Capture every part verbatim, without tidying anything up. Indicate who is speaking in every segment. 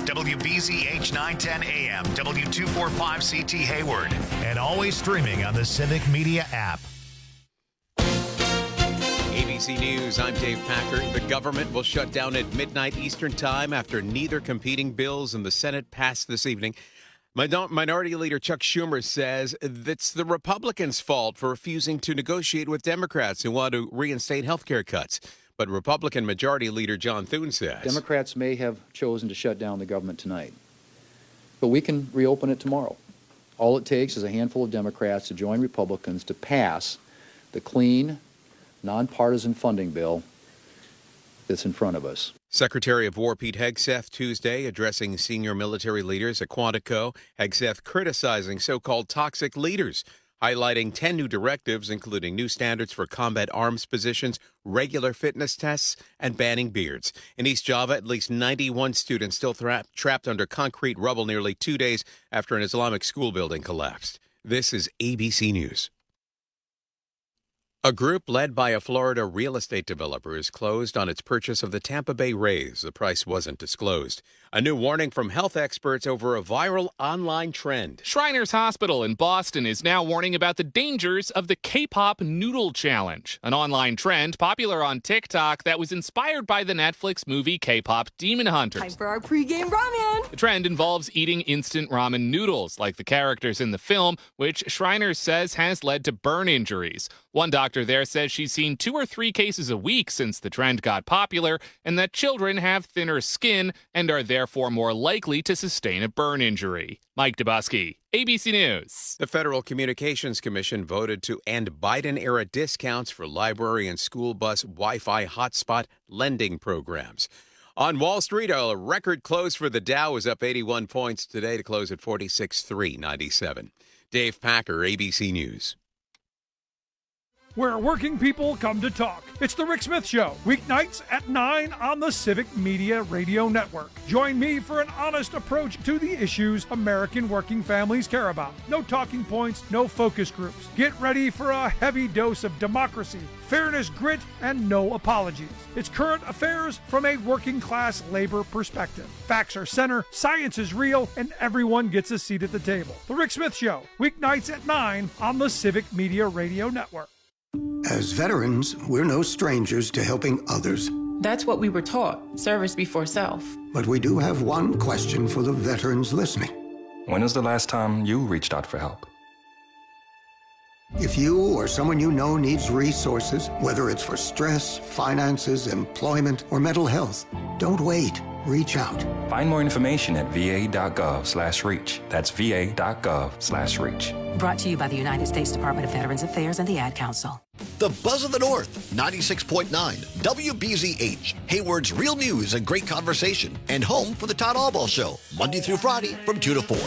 Speaker 1: W B Z H nine ten A M, W two forty-five C T Hayward, and always streaming on the Civic Media app.
Speaker 2: A B C News, I'm Dave Packer. The government will shut down at midnight Eastern Time after neither competing bills in the Senate passed this evening. Minority Leader Chuck Schumer says it's the Republicans' fault for refusing to negotiate with Democrats who want to reinstate health care cuts. But Republican Majority Leader John Thune says
Speaker 3: Democrats may have chosen to shut down the government tonight, but we can reopen it tomorrow. All it takes is a handful of Democrats to join Republicans to pass the clean, nonpartisan funding bill that's in front of us.
Speaker 2: Secretary of War Pete Hegseth Tuesday addressing senior military leaders at Quantico. Hegseth criticizing so-called toxic leaders, highlighting ten new directives, including new standards for combat arms positions, regular fitness tests, and banning beards. In East Java, at least ninety-one students still thra- trapped under concrete rubble nearly two days after an Islamic school building collapsed. This is A B C News. A group led by a Florida real estate developer is closed on its purchase of the Tampa Bay Rays. The price wasn't disclosed. A new warning from health experts over a viral online trend.
Speaker 4: Shriners Hospital in Boston is now warning about the dangers of the K-pop noodle challenge, an online trend popular on TikTok that was inspired by the Netflix movie K-pop Demon Hunters.
Speaker 5: Time for our pregame ramen.
Speaker 4: The trend involves eating instant ramen noodles like the characters in the film, which Shriners says has led to burn injuries. One doctor there says she's seen two or three cases a week since the trend got popular, and that children have thinner skin and are therefore more likely to sustain a burn injury. Mike Dubusky, A B C News.
Speaker 2: The Federal Communications Commission voted to end Biden-era discounts for library and school bus Wi-Fi hotspot lending programs. On Wall Street, a record close for the Dow was up eighty-one points today to close at forty-six thousand three hundred ninety-seven. Dave Packer, A B C News.
Speaker 6: Where working people come to talk. It's The Rick Smith Show, weeknights at nine on the Civic Media Radio Network. Join me for an honest approach to the issues American working families care about. No talking points, no focus groups. Get ready for a heavy dose of democracy, fairness, grit, and no apologies. It's current affairs from a working class labor perspective. Facts are center, science is real, and everyone gets a seat at the table. The Rick Smith Show, weeknights at nine on the Civic Media Radio Network.
Speaker 7: As veterans, we're no strangers to helping others.
Speaker 8: That's what we were taught, service before self.
Speaker 7: But we do have one question for the veterans listening.
Speaker 9: When was the last time you reached out for help?
Speaker 7: If you or someone you know needs resources, whether it's for stress, finances, employment, or mental health, don't wait. Reach out.
Speaker 9: Find more information at va.gov slash reach. That's va.gov slash reach.
Speaker 10: Brought to you by the United States Department of Veterans Affairs and the Ad Council.
Speaker 11: The Buzz of the North, ninety-six point nine, W B Z H, Hayward's real news and great conversation, and home for the Todd Albaugh Show, Monday through Friday from two to four.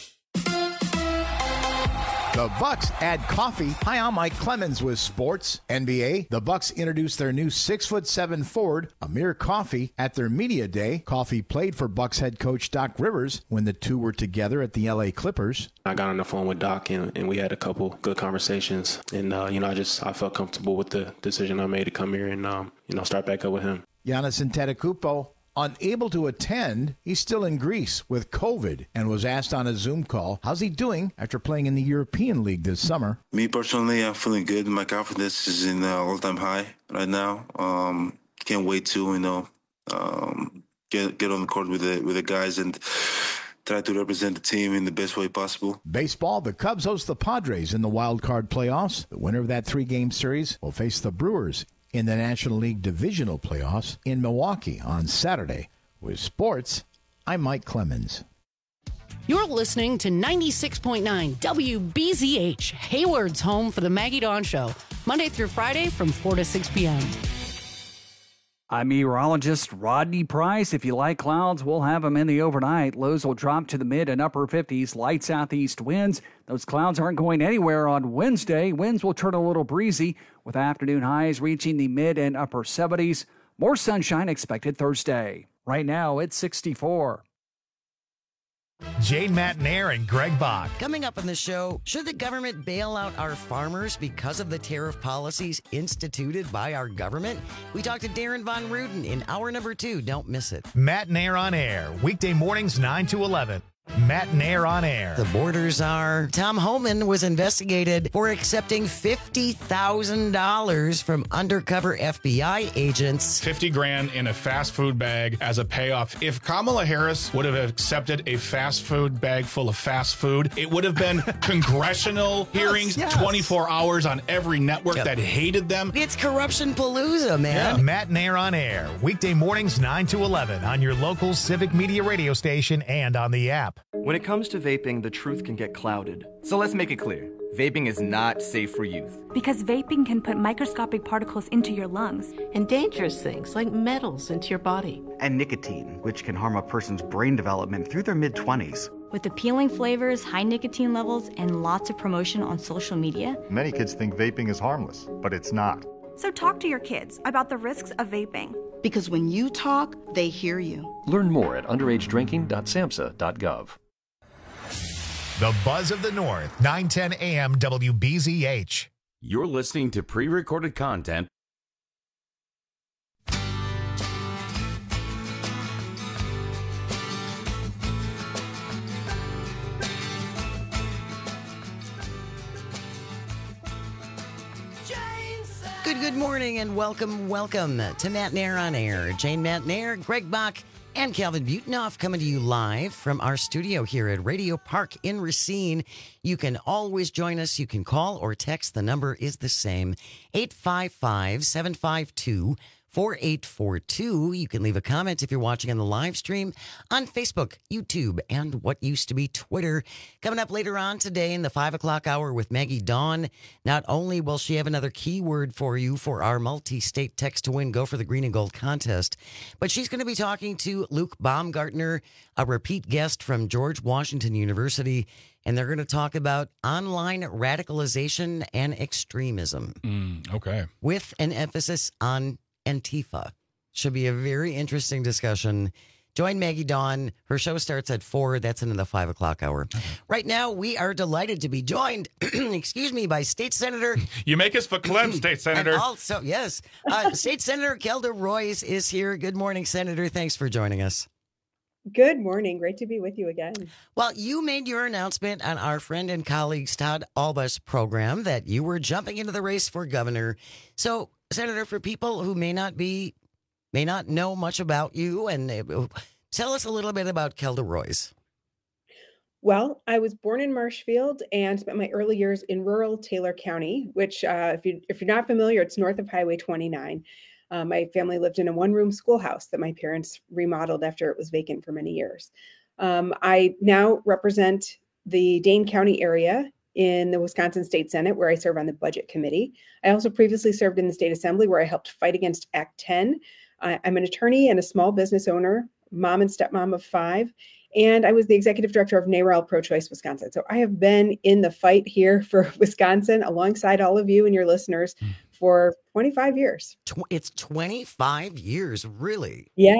Speaker 12: The Bucks add coffee. Hi, I'm Mike Clemens with Sports. N B A, the Bucks introduced their new six foot seven forward, Amir Coffey, at their media day. Coffey played for Bucks head coach Doc Rivers when the two were together at the L A Clippers.
Speaker 13: I got on the phone with Doc, and, and we had a couple good conversations. And, uh, you know, I just I felt comfortable with the decision I made to come here and, um, you know, start back up with him.
Speaker 12: Giannis Antetokounmpo, unable to attend, he's still in Greece with COVID and was asked on a Zoom call, how's he doing after playing in the European League this summer?
Speaker 14: Me personally, I'm feeling good. My confidence is in uh, all-time high right now. Um, can't wait to, you know, um, get get on the court with the with the guys and try to represent the team in the best way possible.
Speaker 12: Baseball, the Cubs host the Padres in the wild card playoffs. The winner of that three-game series will face the Brewers in the National League Divisional Playoffs in Milwaukee on Saturday. With sports, I'm Mike Clemens.
Speaker 15: You're listening to ninety-six point nine W B Z H, Hayward's home for the Maggie Dawn Show, Monday through Friday from four to six p.m.
Speaker 16: I'm meteorologist Rodney Price. If you like clouds, we'll have them in the overnight. Lows will drop to the mid and upper fifties. Light southeast winds. Those clouds aren't going anywhere on Wednesday. Winds will turn a little breezy with afternoon highs reaching the mid and upper seventies. More sunshine expected Thursday. Right now, it's sixty-four.
Speaker 1: Jane Matnair and Greg Bach.
Speaker 5: Coming up on the show, should the government bail out our farmers because of the tariff policies instituted by our government? We talked to Darren Von Ruden in hour number two. Don't miss it.
Speaker 1: Matnair on Air, weekday mornings nine to eleven. Matnair on Air.
Speaker 5: The borders are. Tom Homan was investigated for accepting fifty thousand dollars from undercover F B I agents.
Speaker 17: fifty grand in a fast food bag as a payoff. If Kamala Harris would have accepted a fast food bag full of fast food, it would have been congressional hearings,
Speaker 5: yes, yes.
Speaker 17: twenty-four hours on every network yep. that hated them.
Speaker 5: It's corruption palooza, man.
Speaker 1: Yeah. Matnair on Air, weekday mornings nine to eleven on your local Civic Media radio station and on the app.
Speaker 18: When it comes to vaping, the truth can get clouded. So let's make it clear. Vaping is not safe for youth.
Speaker 19: Because vaping can put microscopic particles into your lungs.
Speaker 20: And dangerous things like metals into your body.
Speaker 18: And nicotine, which can harm a person's brain development through their mid-twenties.
Speaker 19: With appealing flavors, high nicotine levels, and lots of promotion on social media.
Speaker 21: Many kids think vaping is harmless, but it's not.
Speaker 19: So talk to your kids about the risks of vaping.
Speaker 20: Because when you talk, they hear you.
Speaker 22: Learn more at underage drinking dot samhsa dot gov.
Speaker 1: The Buzz of the North, nine ten A M W B Z H.
Speaker 23: You're listening to pre-recorded content.
Speaker 5: Good, good morning and welcome, welcome to Matnair on Air. Jane Matnair, Greg Bach, and Calvin Butenoff coming to you live from our studio here at Radio Park in Racine. You can always join us. You can call or text. The number is the same, eight five five, seven five two, four eight four two. You can leave a comment if you're watching on the live stream on Facebook, YouTube, and what used to be Twitter. Coming up later on today in the five o'clock hour with Maggie Dawn. Not only will she have another keyword for you for our multi-state text to win Go for the Green and Gold contest, but she's going to be talking to Luke Baumgartner, a repeat guest from George Washington University, and they're going to talk about online radicalization and extremism.
Speaker 17: Mm, okay.
Speaker 5: With an emphasis on Antifa. Should be a very interesting discussion. Join Maggie Dawn. Her show starts at four. That's in the five o'clock hour. Okay. Right now, we are delighted to be joined, excuse me, by State Senator.
Speaker 17: You make us for Clem, State Senator.
Speaker 5: And also, yes, uh, State Senator Kelda Roys is here. Good morning, Senator. Thanks for joining us.
Speaker 24: Good morning. Great to be with you again.
Speaker 5: Well, you made your announcement on our friend and colleague Todd Alba's program that you were jumping into the race for governor. So, Senator, for people who may not be, may not know much about you, and uh, tell us a little bit about Kelda Roys.
Speaker 24: Well, I was born in Marshfield and spent my early years in rural Taylor County, which, uh, if you if you're not familiar, it's north of Highway twenty-nine. Uh, my family lived in a one-room schoolhouse that my parents remodeled after it was vacant for many years. Um, I now represent the Dane County area in the Wisconsin State Senate, where I serve on the Budget Committee. I also previously served in the State Assembly, where I helped fight against Act ten. Uh, I'm an attorney and a small business owner, mom and stepmom of five, and I was the executive director of NARAL Pro-Choice Wisconsin. So I have been in the fight here for Wisconsin alongside all of you and your listeners mm. for twenty-five years.
Speaker 5: It's twenty-five years, really?
Speaker 24: Yeah.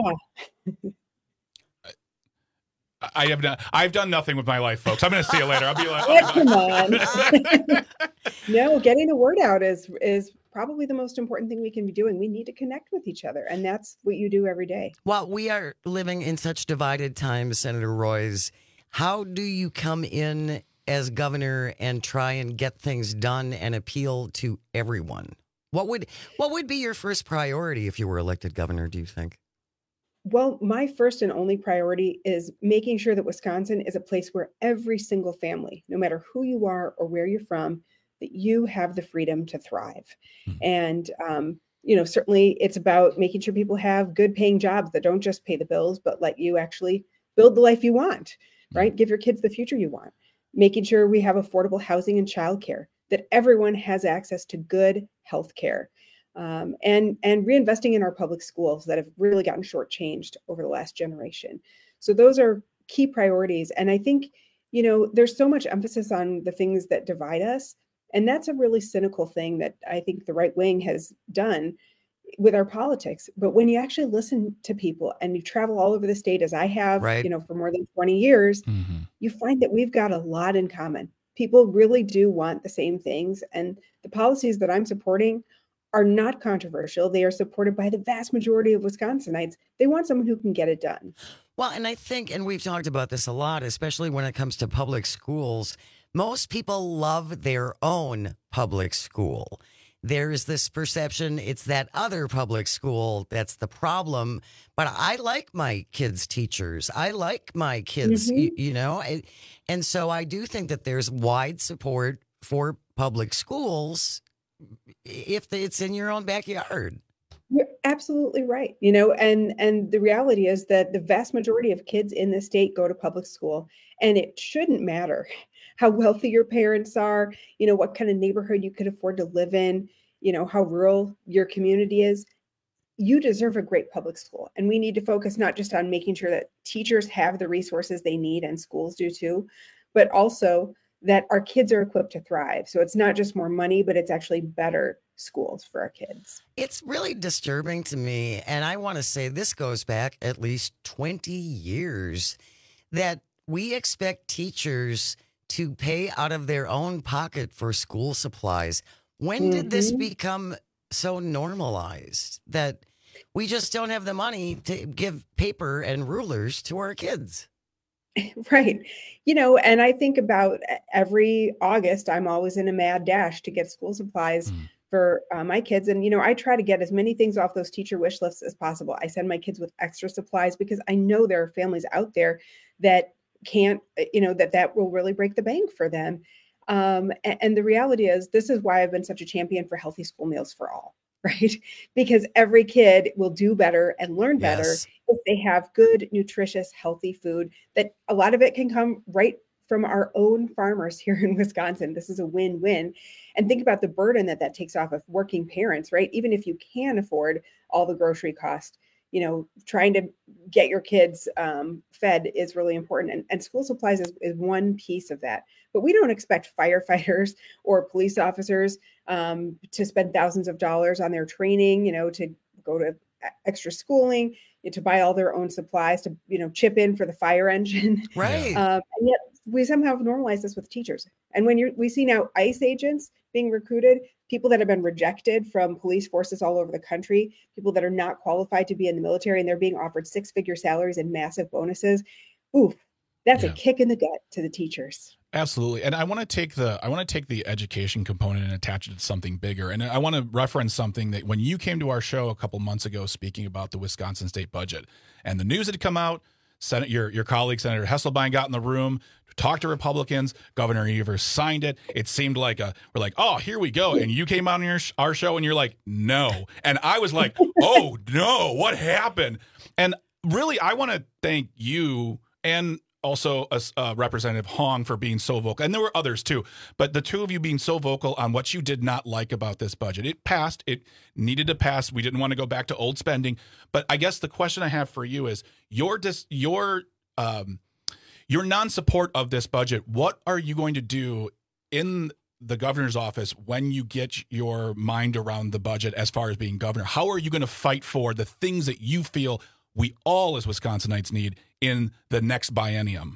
Speaker 17: I have done. I've done nothing with my life, folks. I'm going to see you later. I'll be like,
Speaker 24: oh, come on. No, getting the word out is is probably the most important thing we can be doing. We need to connect with each other, and that's what you do every day.
Speaker 5: Well, we are living in such divided times, Senator Roys. How do you come in as governor and try and get things done and appeal to everyone? What would what would be your first priority if you were elected governor, do you think?
Speaker 24: Well, my first and only priority is making sure that Wisconsin is a place where every single family, no matter who you are or where you're from, that you have the freedom to thrive. Mm-hmm. And, um, you know, certainly it's about making sure people have good paying jobs that don't just pay the bills, but let you actually build the life you want, right? Mm-hmm. Give your kids the future you want. Making sure we have affordable housing and childcare, that everyone has access to good health care. Um, and, and reinvesting in our public schools that have really gotten shortchanged over the last generation. So those are key priorities. And I think, you know, there's so much emphasis on the things that divide us. And that's a really cynical thing that I think the right wing has done, with our politics. But when you actually listen to people and you travel all over the state, as I have,
Speaker 5: Right.
Speaker 24: you know, for more than twenty years,
Speaker 17: Mm-hmm.
Speaker 24: you find that we've got a lot in common. People really do want the same things. And the policies that I'm supporting are not controversial. They are supported by the vast majority of Wisconsinites. They want someone who can get it done.
Speaker 5: Well, and I think, and we've talked about this a lot, especially when it comes to public schools, most people love their own public school. There is this perception it's that other public school that's the problem. But I like my kids' teachers. I like my kids,
Speaker 24: Mhm.
Speaker 5: you, you know, and, and so I do think that there's wide support for public schools if it's in your own backyard.
Speaker 24: You're absolutely right. You know, and and the reality is that the vast majority of kids in the state go to public school, and it shouldn't matter how wealthy your parents are, you know, what kind of neighborhood you could afford to live in, you know, how rural your community is. You deserve a great public school. And we need to focus not just on making sure that teachers have the resources they need, and schools do too, but also that our kids are equipped to thrive. So it's not just more money, but it's actually better schools for our kids.
Speaker 5: It's really disturbing to me, and I want to say this goes back at least twenty years, that we expect teachers to pay out of their own pocket for school supplies. When did this
Speaker 24: Mhm.
Speaker 5: become so normalized that we just don't have the money to give paper and rulers to our kids?
Speaker 24: Right. You know, and I think about every August, I'm always in a mad dash to get school supplies for uh, my kids. And, you know, I try to get as many things off those teacher wish lists as possible. I send my kids with extra supplies because I know there are families out there that can't, you know, that that will really break the bank for them. Um, and, and the reality is, this is why I've been such a champion for healthy school meals for all, right? Because every kid will do better and learn better
Speaker 5: Yes.
Speaker 24: if they have good, nutritious, healthy food. That a lot of it can come right from our own farmers here in Wisconsin. This is a win-win. And think about the burden that that takes off of working parents, right? Even if you can afford all the grocery cost, you know, trying to get your kids um, fed is really important. And, and school supplies is, is one piece of that. But we don't expect firefighters or police officers um, to spend thousands of dollars on their training, you know, to go to extra schooling, to buy all their own supplies, to, you know, chip in for the fire engine.
Speaker 5: Right.
Speaker 24: Um, and yet we somehow have normalized this with teachers. And when you're, we see now ICE agents being recruited, people that have been rejected from police forces all over the country, people that are not qualified to be in the military, and they're being offered six-figure salaries and massive bonuses. Ooh, that's
Speaker 17: Yeah.
Speaker 24: a kick in the gut to the teachers.
Speaker 17: Absolutely. And I want to take the I want to take the education component and attach it to something bigger. And I want to reference something that when you came to our show a couple months ago speaking about the Wisconsin state budget and the news had come out, Senate, your your colleague Senator Hesselbein got in the room, talked to Republicans, Governor Evers signed it. It seemed like a we're like, "Oh, here we go." And you came on your our show and you're like, "No." And I was like, "Oh, no. What happened?" And really I want to thank you and also uh, uh, Representative Hong for being so vocal. And there were others too, but the two of you being so vocal on what you did not like about this budget. It passed. It needed to pass. We didn't want to go back to old spending. But I guess the question I have for you is your dis- your um, your non-support of this budget. What are you going to do in the governor's office when you get your mind around the budget as far as being governor? How are you going to fight for the things that you feel we all as Wisconsinites need in the next biennium?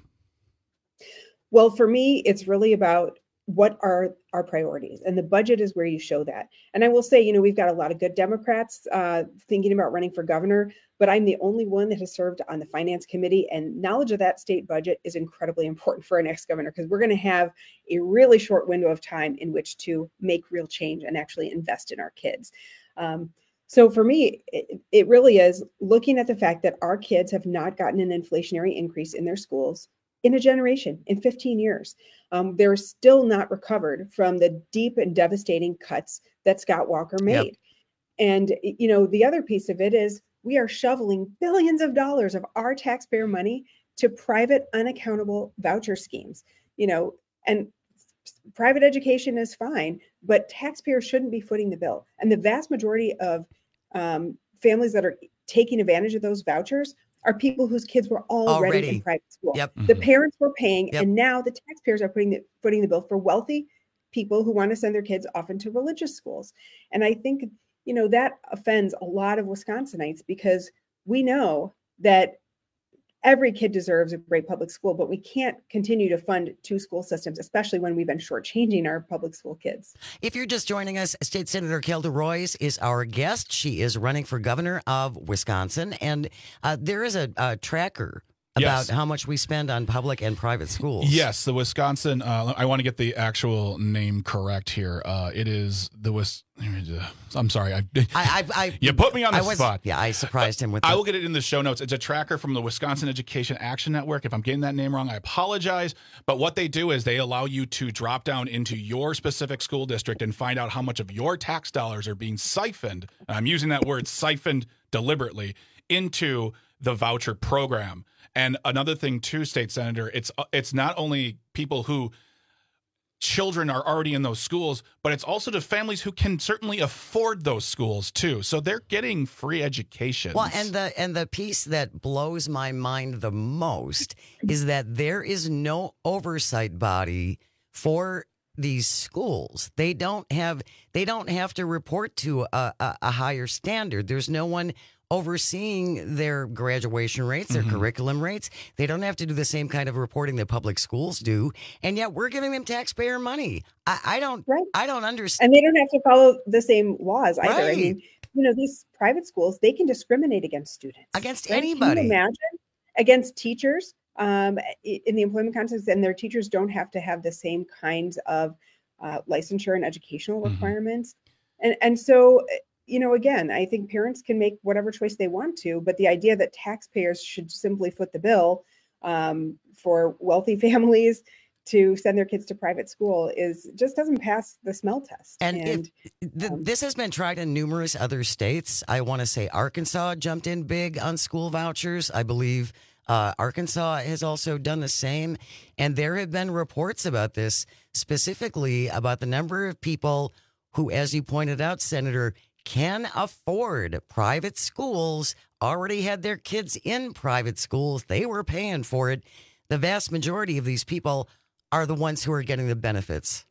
Speaker 24: Well, for me, it's really about what are our priorities, and the budget is where you show that. And I will say, you know, we've got a lot of good Democrats uh, thinking about running for governor, but I'm the only one that has served on the finance committee, and knowledge of that state budget is incredibly important for our next governor, because we're going to have a really short window of time in which to make real change and actually invest in our kids. Um, So for me, it, it really is looking at the fact that our kids have not gotten an inflationary increase in their schools in a generation, in fifteen years. Um, they're still not recovered from the deep and devastating cuts that Scott Walker made. Yep. And, you know, the other piece of it is we are shoveling billions of dollars of our taxpayer money to private unaccountable voucher schemes, you know, and private education is fine, but taxpayers shouldn't be footing the bill. And the vast majority of um, families that are taking advantage of those vouchers are people whose kids were already, already. in private school.
Speaker 5: Yep.
Speaker 24: The mm-hmm. parents were paying,
Speaker 5: yep.
Speaker 24: and now the taxpayers are putting the, footing the bill for wealthy people who want to send their kids off into religious schools. And I think you know, that offends a lot of Wisconsinites because we know that every kid deserves a great public school, but we can't continue to fund two school systems, especially when we've been shortchanging our public school kids.
Speaker 5: If you're just joining us, State Senator Kelda Roys is our guest. She is running for governor of Wisconsin, and uh, there is a, a tracker about
Speaker 17: Yes.
Speaker 5: how much we spend on public and private schools.
Speaker 17: Yes, the Wisconsin, uh, I want to get the actual name correct here. Uh, it is the Wis. I'm sorry. I,
Speaker 5: I, I, I
Speaker 17: you put me on the
Speaker 5: I was,
Speaker 17: spot.
Speaker 5: Yeah, I surprised him with
Speaker 17: I
Speaker 5: the-
Speaker 17: will get it in the show notes. It's a tracker from the Wisconsin Education Action Network. If I'm getting that name wrong, I apologize. But what they do is they allow you to drop down into your specific school district and find out how much of your tax dollars are being siphoned. And I'm using that word siphoned deliberately into the voucher program. And another thing too, State Senator, it's it's not only people who children are already in those schools, but it's also to families who can certainly afford those schools too. So they're getting free education.
Speaker 5: Well, and the and the piece that blows my mind the most is that there is no oversight body for these schools. They don't have they don't have to report to a, a, a higher standard. There's no one overseeing their graduation rates, their
Speaker 24: Mm-hmm.
Speaker 5: curriculum rates. They don't have to do the same kind of reporting that public schools do, and yet we're giving them taxpayer money. I, I don't, I don't understand.
Speaker 24: And they don't have to follow the same laws either. I
Speaker 5: Right.
Speaker 24: mean, you know, these private schools, they can discriminate against students.
Speaker 5: Against
Speaker 24: right?
Speaker 5: anybody.
Speaker 24: Can you imagine? Against teachers um, i- in the employment context, and their teachers don't have to have the same kinds of uh, licensure and educational
Speaker 5: Mm-hmm.
Speaker 24: requirements. And, and so, you know, again, I think parents can make whatever choice they want to, but the idea that taxpayers should simply foot the bill um, for wealthy families to send their kids to private school is just doesn't pass the smell test.
Speaker 5: And, if, th- this has been tried in numerous other states. I want to say Arkansas jumped in big on school vouchers. I believe uh, Arkansas has also done the same. And there have been reports about this, specifically about the number of people who, as you pointed out, Senator, can afford private schools, already had their kids in private schools. They were paying for it. The vast majority of these people are the ones who are getting the benefits,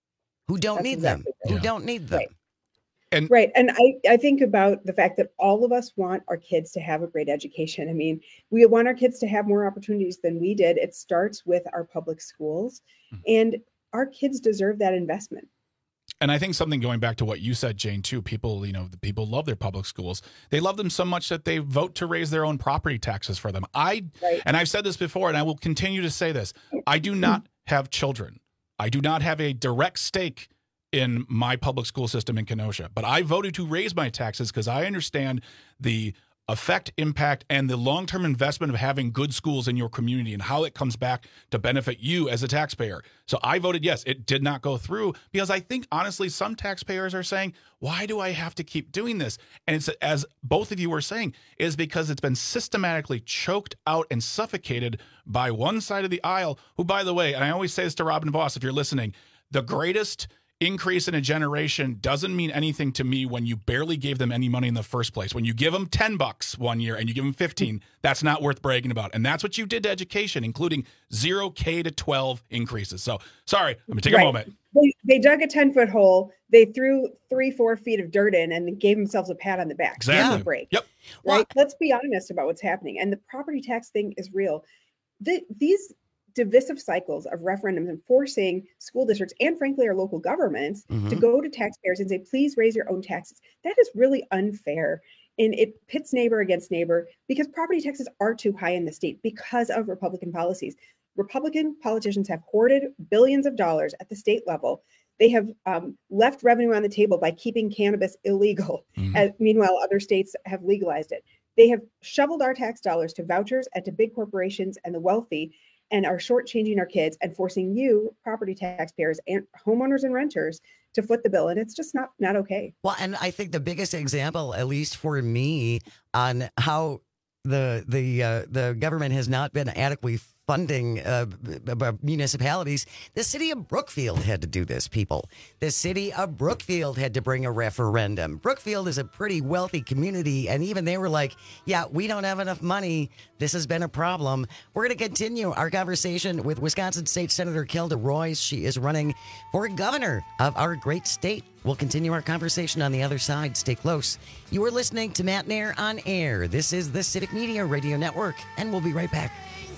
Speaker 5: who don't
Speaker 24: That's
Speaker 5: need
Speaker 24: exactly
Speaker 5: them, who don't need them.
Speaker 17: And
Speaker 24: right. And I, I think about the fact that all of us want our kids to have a great education. I mean, we want our kids to have more opportunities than we did. It starts with our public schools, and our kids deserve that investment.
Speaker 17: And I think something going back to what you said, Jane, too, people, you know, the people love their public schools. They love them so much that they vote to raise their own property taxes for them. I,
Speaker 24: Right.
Speaker 17: and I've said this before, and I will continue to say this. I do not have children. I do not have a direct stake in my public school system in Kenosha, but I voted to raise my taxes because I understand the effect, impact, and the long-term investment of having good schools in your community and how it comes back to benefit you as a taxpayer. So I voted yes. It did not go through because I think, honestly, some taxpayers are saying, why do I have to keep doing this? And it's, as both of you were saying, is because it's been systematically choked out and suffocated by one side of the aisle, who, by the way, and I always say this to Robin Voss, if you're listening, the greatest increase in a generation doesn't mean anything to me when you barely gave them any money in the first place. When you give them ten bucks one year and you give them fifteen, that's not worth bragging about. And that's what you did to education, including zero K to twelve increases. So sorry, I'm going to take
Speaker 24: Right.
Speaker 17: a moment.
Speaker 24: They, they dug a ten foot hole. They threw three, four feet of dirt in and then gave themselves a pat on the back. Give them
Speaker 17: Exactly.
Speaker 24: a break.
Speaker 17: Yep.
Speaker 24: Right. Let's be honest about what's happening. And the property tax thing is real. The, these divisive cycles of referendums and forcing school districts and frankly our local governments to
Speaker 5: Mhm.
Speaker 24: go to taxpayers and say, please raise your own taxes. That is really unfair. And it pits neighbor against neighbor because property taxes are too high in the state because of Republican policies. Republican politicians have hoarded billions of dollars at the state level. They have um, left revenue on the table by keeping cannabis illegal.
Speaker 5: Mm-hmm.
Speaker 24: As, meanwhile, other states have legalized it. They have shoveled our tax dollars to vouchers and to big corporations and the wealthy, and are shortchanging our kids and forcing you, property taxpayers and homeowners and renters, to foot the bill. And it's just not not okay.
Speaker 5: Well, and I think the biggest example, at least for me, on how the the uh, the government has not been adequately funding uh, b- b- municipalities. The city of Brookfield had to do this, people. The city of Brookfield had to bring a referendum. Brookfield is a pretty wealthy community, and even they were like, yeah, we don't have enough money. This has been a problem. We're going to continue our conversation with Wisconsin State Senator Kelda Roys. She is running for governor of our great state. We'll continue our conversation on the other side. Stay close. You are listening to Matt Nair on Air. This is the Civic Media Radio Network, and we'll be right back.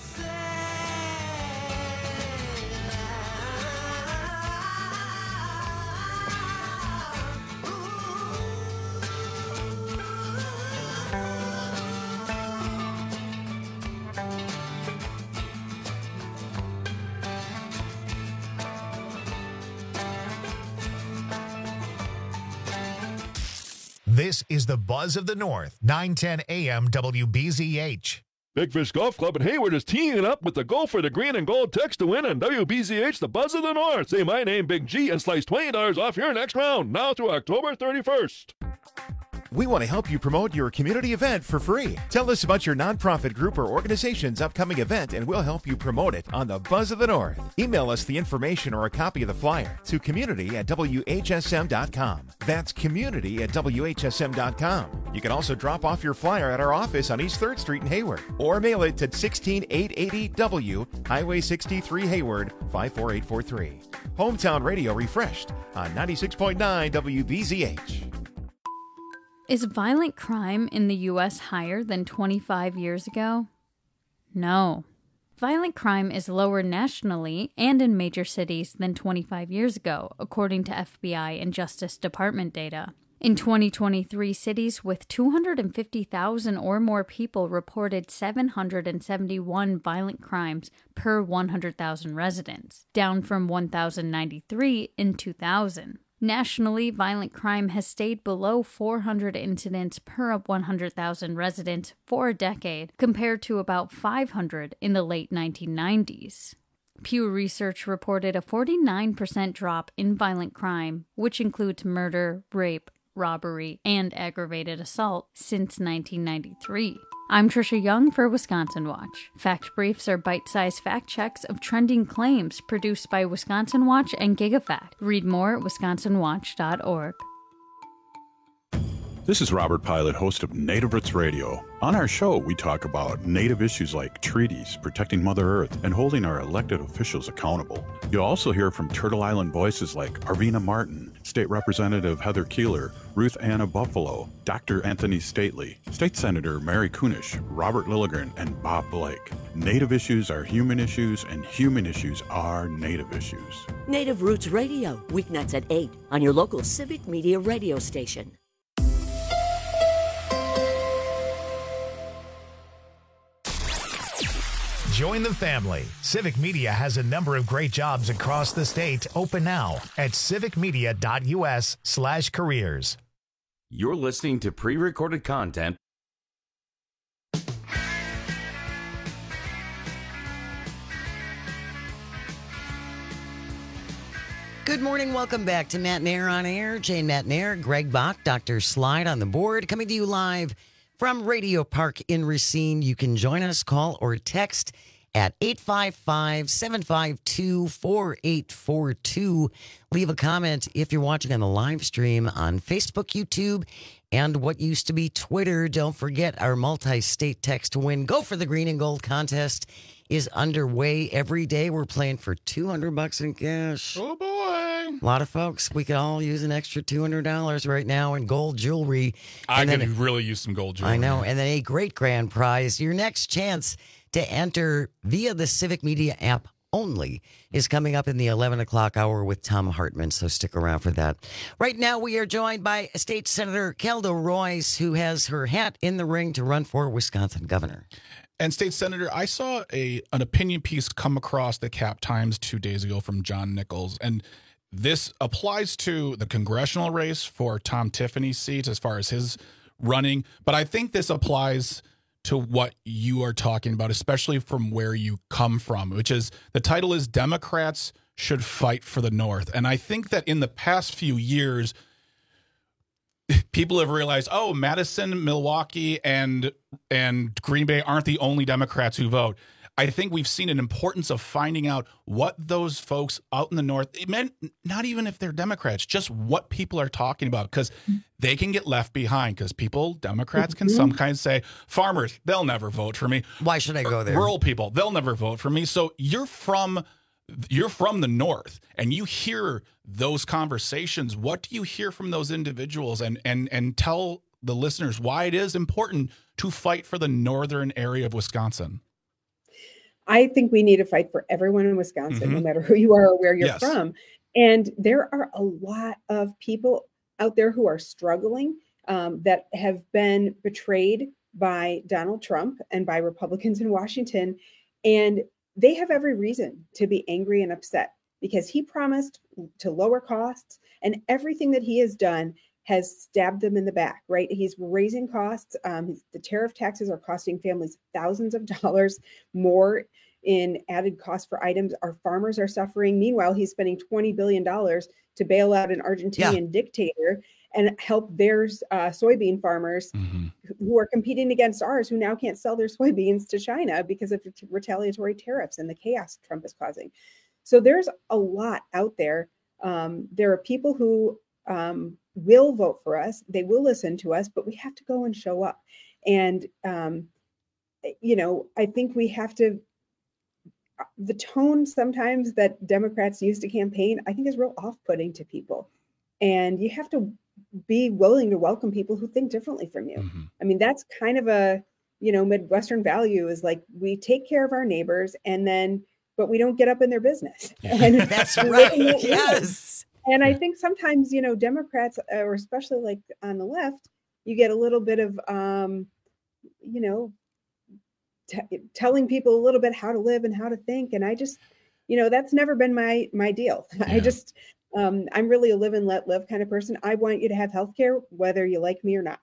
Speaker 1: This is the Buzz of the North, nine ten A M W B Z H.
Speaker 2: Big Fish Golf Club in Hayward is teeing it up with the Go for the Green and Gold text to win on W B Z H, the Buzz of the North. Say my name, Big G, and slice twenty dollars off your next round, now through October thirty-first.
Speaker 3: We want to help you promote your community event for free. Tell us about your nonprofit group or organization's upcoming event, and we'll help you promote it on the Buzz of the North. Email us the information or a copy of the flyer to community at W H S M dot com. That's community at W H S M dot com. You can also drop off your flyer at our office on East third Street in Hayward, or mail it to sixteen eight eighty W, Highway sixty-three, Hayward, five four eight four three. Hometown Radio refreshed on ninety-six point nine W B Z H.
Speaker 4: Is violent crime in the U S higher than twenty-five years ago? No. Violent crime is lower nationally and in major cities than twenty-five years ago, according to F B I and Justice Department data. In twenty twenty-three, cities with two hundred fifty thousand or more people reported seven hundred seventy-one violent crimes per one hundred thousand residents, down from one thousand ninety-three in two thousand. Nationally, violent crime has stayed below four hundred incidents per one hundred thousand residents for a decade, compared to about five hundred in the late nineteen nineties. Pew Research reported a forty-nine percent drop in violent crime, which includes murder, rape, robbery, and aggravated assault, since nineteen ninety-three. I'm Trisha Young for Wisconsin Watch. Fact Briefs are bite-sized fact checks of trending claims produced by Wisconsin Watch and GigaFact. Read more at wisconsin watch dot org.
Speaker 6: This is Robert Pilot, host of Native Roots Radio. On our show, we talk about Native issues like treaties, protecting Mother Earth, and holding our elected officials accountable. You'll also hear from Turtle Island voices like Arvina Martin, State Representative Heather Keeler, Ruth Anna Buffalo, Doctor Anthony Stately, State Senator Mary Kunish, Robert Lilligren, and Bob Blake. Native issues are human issues, and human issues are Native issues.
Speaker 25: Native Roots Radio, weeknights at eight on your local Civic Media radio station.
Speaker 1: Join the family. Civic Media has a number of great jobs across the state open now at civicmedia.us slash careers.
Speaker 23: You're listening to pre-recorded content.
Speaker 5: Good morning. Welcome back to Matt Nair on Air. Jane Matt Nair, Greg Bach, Doctor Slide on the board, coming to you live from Radio Park in Racine. You can join us, call or text at eight five five, seven five two, four eight four two. Leave a comment if you're watching on the live stream on Facebook, YouTube, and what used to be Twitter. Don't forget our multi-state text to win. Go for the green and gold contest is underway every day. We're playing for two hundred bucks in cash.
Speaker 17: Oh, boy.
Speaker 5: A lot of folks, we could all use an extra two hundred dollars right now in gold jewelry.
Speaker 17: I
Speaker 5: and
Speaker 17: could
Speaker 5: then,
Speaker 17: really use some gold jewelry.
Speaker 5: I know. And then a great grand prize. Your next chance to enter via the Civic Media app only is coming up in the eleven o'clock hour with Tom Hartman, so stick around for that. Right now, we are joined by State Senator Kelda Roys, who has her hat in the ring to run for Wisconsin governor.
Speaker 17: And State Senator, I saw a an opinion piece come across the Cap Times two days ago from John Nichols, and this applies to the congressional race for Tom Tiffany's seat as far as his running, but I think this applies to what you are talking about, especially from where you come from, which is the title is Democrats Should Fight for the North. And I think that in the past few years, people have realized, oh, Madison, Milwaukee, and and Green Bay aren't the only Democrats who vote. I think we've seen an importance of finding out what those folks out in the North, it meant not even if they're Democrats, just what people are talking about, because they can get left behind because people, Democrats can sometimes say, farmers, they'll never vote for me.
Speaker 5: Why should I go there?
Speaker 17: Rural people, they'll never vote for me. So you're from you're from the North and you hear those conversations. What do you hear from those individuals? And and and tell the listeners why it is important to fight for the northern area of Wisconsin.
Speaker 24: I think we need to fight for everyone in Wisconsin,
Speaker 17: Mm-hmm.
Speaker 24: no matter who you are or where you're
Speaker 17: Yes.
Speaker 24: from. And there are a lot of people out there who are struggling, um, that have been betrayed by Donald Trump and by Republicans in Washington. And they have every reason to be angry and upset because he promised to lower costs, and everything that he has done has stabbed them in the back, right? He's raising costs. Um, the tariff taxes are costing families thousands of dollars more in added cost for items. Our farmers are suffering. Meanwhile, he's spending twenty billion dollars to bail out an Argentinian
Speaker 5: Yeah.
Speaker 24: dictator and help their uh, soybean farmers
Speaker 17: Mm-hmm.
Speaker 24: who are competing against ours, who now can't sell their soybeans to China because of retaliatory tariffs and the chaos Trump is causing. So there's a lot out there. Um, there are people who um, will vote for us. They will listen to us, but we have to go and show up. And, um, you know, I think we have to, the tone sometimes that Democrats use to campaign, I think is real off-putting to people. And you have to be willing to welcome people who think differently from you.
Speaker 17: Mm-hmm.
Speaker 24: I mean, that's kind of a, you know, Midwestern value is like, we take care of our neighbors and then, but we don't get up in their business. And
Speaker 5: That's
Speaker 24: we
Speaker 5: right.
Speaker 24: live in what we live.
Speaker 5: Yes.
Speaker 24: And I think sometimes, you know, Democrats, uh, or especially like on the left, you get a little bit of, um, you know, t- telling people a little bit how to live and how to think. And I just, you know, that's never been my my deal. I just, um, I'm really a live and let live kind of person. I want you to have healthcare, whether you like me or not.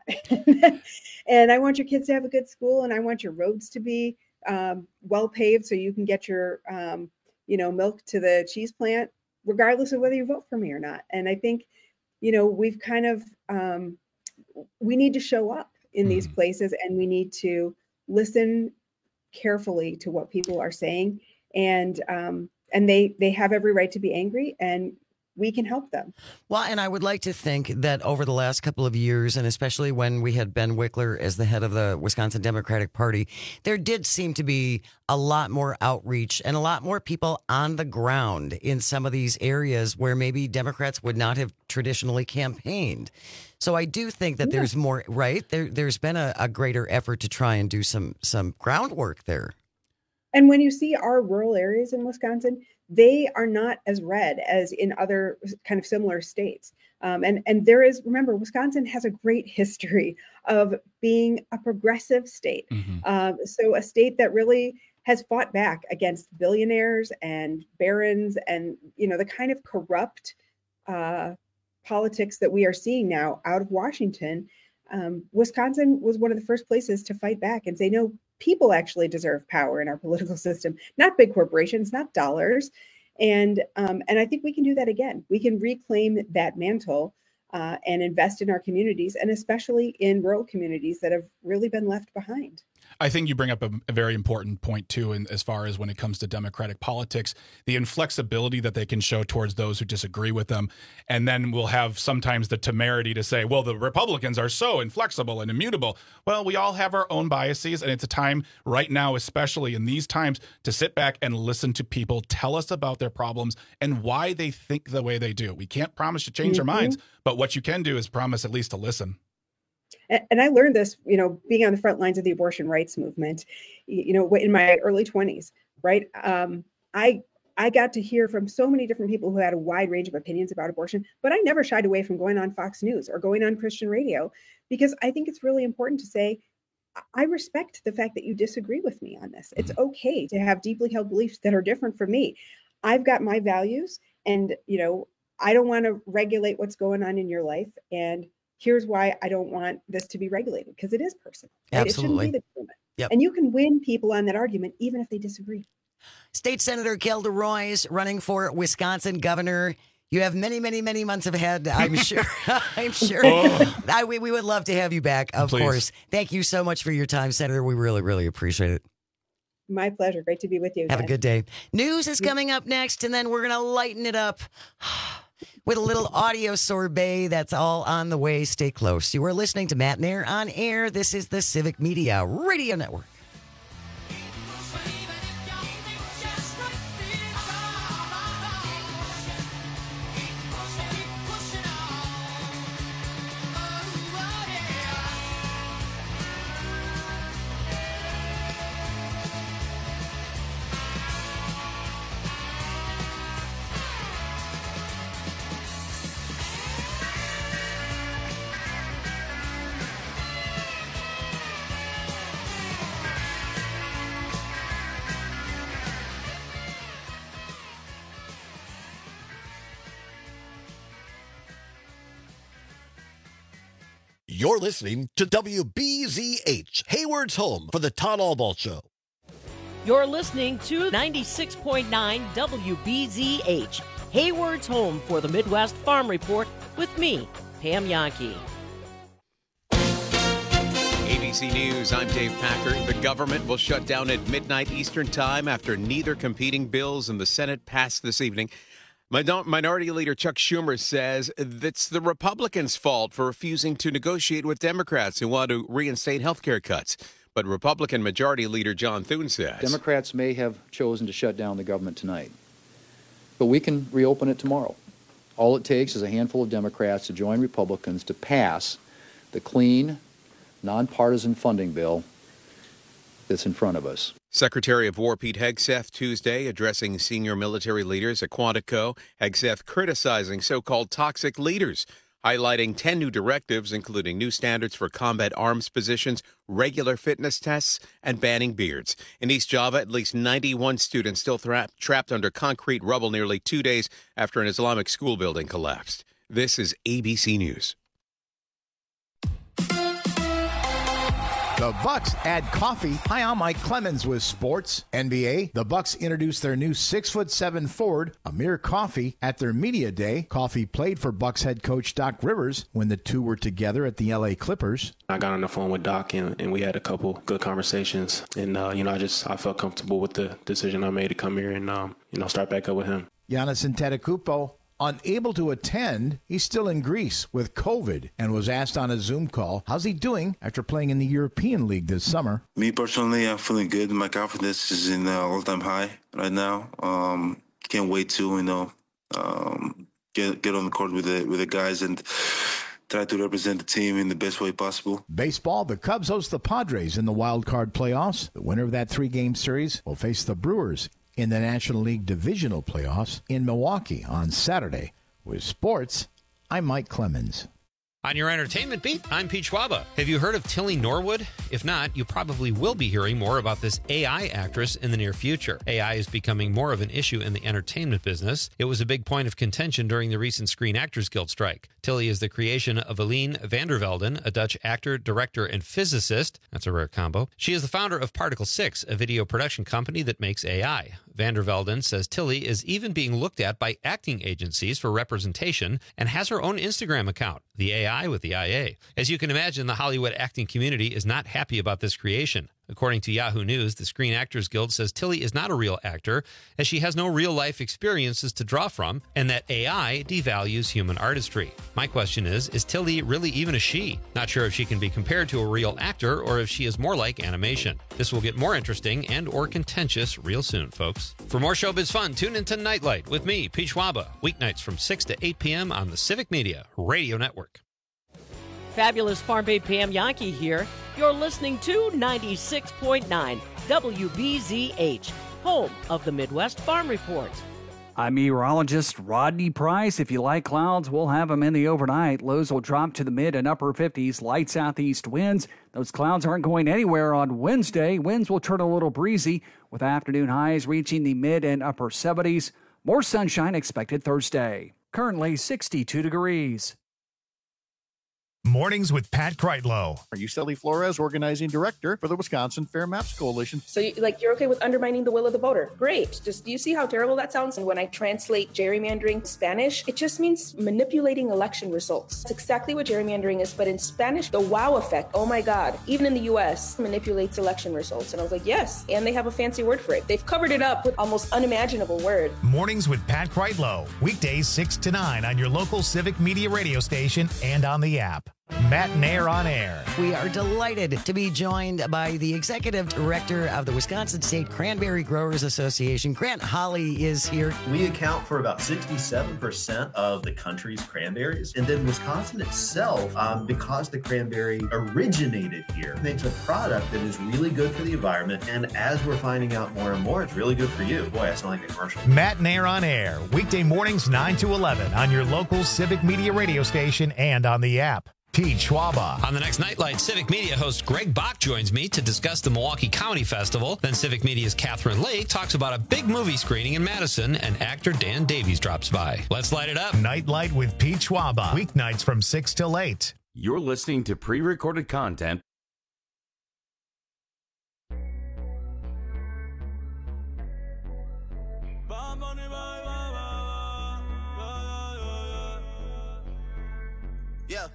Speaker 24: And I want your kids to have a good school, and I want your roads to be um, well paved so you can get your, um, you know, milk to the cheese plant, regardless of whether you vote for me or not. And I think, you know, we've kind of, um, we need to show up in these places, and we need to listen carefully to what people are saying. And, um, and they, they have every right to be angry, and we can help them.
Speaker 5: Well, and I would like to think that over the last couple of years, and especially when we had Ben Wickler as the head of the Wisconsin Democratic Party, there did seem to be a lot more outreach and a lot more people on the ground in some of these areas where maybe Democrats would not have traditionally campaigned. So I do think that there's more, right? There, there's been a, a greater effort to try and do some some groundwork there.
Speaker 24: And when you see our rural areas in Wisconsin, they are not as red as in other kind of similar states. Um, and, and there is, remember, Wisconsin has a great history of being a progressive state.
Speaker 17: Mm-hmm.
Speaker 24: Uh, so a state that really has fought back against billionaires and barons and, you know, the kind of corrupt uh, politics that we are seeing now out of Washington. Um, Wisconsin was one of the first places to fight back and say, no, people actually deserve power in our political system, not big corporations, not dollars. And um, and I think we can do that again. We can reclaim that mantle uh, and invest in our communities, and especially in rural communities that have really been left behind.
Speaker 17: I think you bring up a, a very important point, too, in, as far as when it comes to Democratic politics, the inflexibility that they can show towards those who disagree with them. And then we'll have sometimes the temerity to say, well, the Republicans are so inflexible and immutable. Well, we all have our own biases, and it's a time right now, especially in these times, to sit back and listen to people tell us about their problems and why they think the way they do. We can't promise to change
Speaker 24: Mm-hmm.
Speaker 17: their minds, but what you can do is promise at least to listen.
Speaker 24: And I learned this, you know, being on the front lines of the abortion rights movement, you know, in my early twenties, right? Um, I I got to hear from so many different people who had a wide range of opinions about abortion, but I never shied away from going on Fox News or going on Christian radio, because I think it's really important to say, I respect the fact that you disagree with me on this. It's okay to have deeply held beliefs that are different from me. I've got my values, and, you know, I don't want to regulate what's going on in your life. And here's why I don't want this to be regulated, because it is personal. Right?
Speaker 5: Absolutely.
Speaker 24: It shouldn't be the government.
Speaker 5: Yep.
Speaker 24: And you can win people on that argument, even if they disagree.
Speaker 5: State Senator Kelda Roys running for Wisconsin governor. You have many, many, many months ahead, I'm sure. I'm sure.
Speaker 17: Oh.
Speaker 5: I, we, we would love to have you back, of
Speaker 17: Please.
Speaker 5: course. Thank you so much for your time, Senator. We really, really appreciate it.
Speaker 24: My pleasure. Great to be with you.
Speaker 5: Have
Speaker 24: again.
Speaker 5: a good day. News is coming up next, and then we're going to lighten it up with a little audio sorbet. That's all on the way. Stay close. You are listening to Matt and Air on air. This is the Civic Media Radio Network.
Speaker 7: You're listening to W B Z H, Hayward's home for the Todd Albaugh Show.
Speaker 8: You're listening to ninety-six point nine W B Z H, Hayward's home for the Midwest Farm Report with me, Pam Yankee.
Speaker 9: A B C News, I'm Dave Packer. The government will shut down at midnight Eastern Time after neither competing bills in the Senate pass this evening. Minority Leader Chuck Schumer says it's the Republicans' fault for refusing to negotiate with Democrats who want to reinstate health care cuts. But Republican Majority Leader John Thune says
Speaker 10: Democrats may have chosen to shut down the government tonight, but we can reopen it tomorrow. All it takes is a handful of Democrats to join Republicans to pass the clean, nonpartisan funding bill that's in front of us.
Speaker 9: Secretary of War Pete Hegseth Tuesday addressing senior military leaders at Quantico. Hegseth criticizing so-called toxic leaders, highlighting ten new directives, including new standards for combat arms positions, regular fitness tests, and banning beards. In East Java, at least ninety-one students still tra- trapped under concrete rubble nearly two days after an Islamic school building collapsed. This is A B C News.
Speaker 12: The Bucks add coffee. Hi, I'm Mike Clemens with sports. N B A, the Bucks introduced their new six foot seven forward, Amir Coffey, at their media day. Coffey played for Bucks head coach Doc Rivers when the two were together at the L A Clippers.
Speaker 13: I got on the phone with Doc, and, and we had a couple good conversations. And, uh, you know, I just I felt comfortable with the decision I made to come here and, um, you know, start back up with him.
Speaker 12: Giannis Antetokounmpo, unable to attend, he's still in Greece with COVID and was asked on a Zoom call, how's he doing after playing in the European League this summer?
Speaker 14: Me personally, I'm feeling good. My confidence is in uh, all-time high right now. Um, can't wait to, you know, um, get get on the court with the with the guys and try to represent the team in the best way possible.
Speaker 12: Baseball, the Cubs host the Padres in the wild card playoffs. The winner of that three-game series will face the Brewers in the National League Divisional Playoffs in Milwaukee on Saturday. With sports, I'm Mike Clemens.
Speaker 11: On your entertainment beat, I'm Pete Schwaba. Have you heard of Tilly Norwood? If not, you probably will be hearing more about this A I actress in the near future. A I is becoming more of an issue in the entertainment business. It was a big point of contention during the recent Screen Actors Guild strike. Tilly is the creation of Aline van der Velden, a Dutch actor, director, and physicist. That's a rare combo. She is the founder of Particle six, a video production company that makes A I. Van der Velden says Tilly is even being looked at by acting agencies for representation and has her own Instagram account, The A I with the I A. As you can imagine, the Hollywood acting community is not happy about this creation. According to Yahoo News, the Screen Actors Guild says Tilly is not a real actor, as she has no real-life experiences to draw from, and that A I devalues human artistry. My question is, is Tilly really even a she? Not sure if she can be compared to a real actor or if she is more like animation. This will get more interesting and or contentious real soon, folks. For more showbiz fun, tune into Nightlight with me, Pete Schwaba, weeknights from six to eight p.m. on the Civic Media Radio Network.
Speaker 8: Fabulous Farm Babe Pam Yankee here. You're listening to ninety-six point nine W B Z H, home of the Midwest Farm Report.
Speaker 16: I'm meteorologist Rodney Price. If you like clouds, we'll have them in the overnight. Lows will drop to the mid and upper fifties. Light southeast winds. Those clouds aren't going anywhere on Wednesday. Winds will turn a little breezy with afternoon highs reaching the mid and upper seventies. More sunshine expected Thursday. Currently sixty-two degrees.
Speaker 1: Mornings with Pat Kreitlow.
Speaker 15: Are you Sally Flores, organizing director for the Wisconsin Fair Maps Coalition?
Speaker 18: So, you, like, you're okay with undermining the will of the voter? Great. Just do you see how terrible that sounds? And when I translate gerrymandering to Spanish, it just means manipulating election results. It's exactly what gerrymandering is, but in Spanish, the wow effect. Oh my God! Even in the U S, manipulates election results. And I was like, yes. And they have a fancy word for it. They've covered it up with almost unimaginable word.
Speaker 1: Mornings with Pat Kreitlow. Weekdays six to nine on your local Civic Media radio station and on the app. Matt Nair on air.
Speaker 5: We are delighted to be joined by the executive director of the Wisconsin State Cranberry Growers Association. Grant Holly is here.
Speaker 19: We account for about sixty-seven percent of the country's cranberries. And then Wisconsin itself, um, because the cranberry originated here, makes a product that is really good for the environment. And as we're finding out more and more, it's really good for you. Boy, I sound like a commercial.
Speaker 1: Matt Nair on air. Weekday mornings nine to eleven on your local Civic Media radio station and on the app. Pete Schwaba.
Speaker 11: On the next Nightlight, Civic Media host Greg Bach joins me to discuss the Milwaukee Comedy Festival. Then Civic Media's Catherine Lake talks about a big movie screening in Madison, and actor Dan Davies drops by. Let's light it up.
Speaker 1: Nightlight with Pete Schwaba. Weeknights from six till eight.
Speaker 23: You're listening to pre-recorded content.
Speaker 5: Yeah.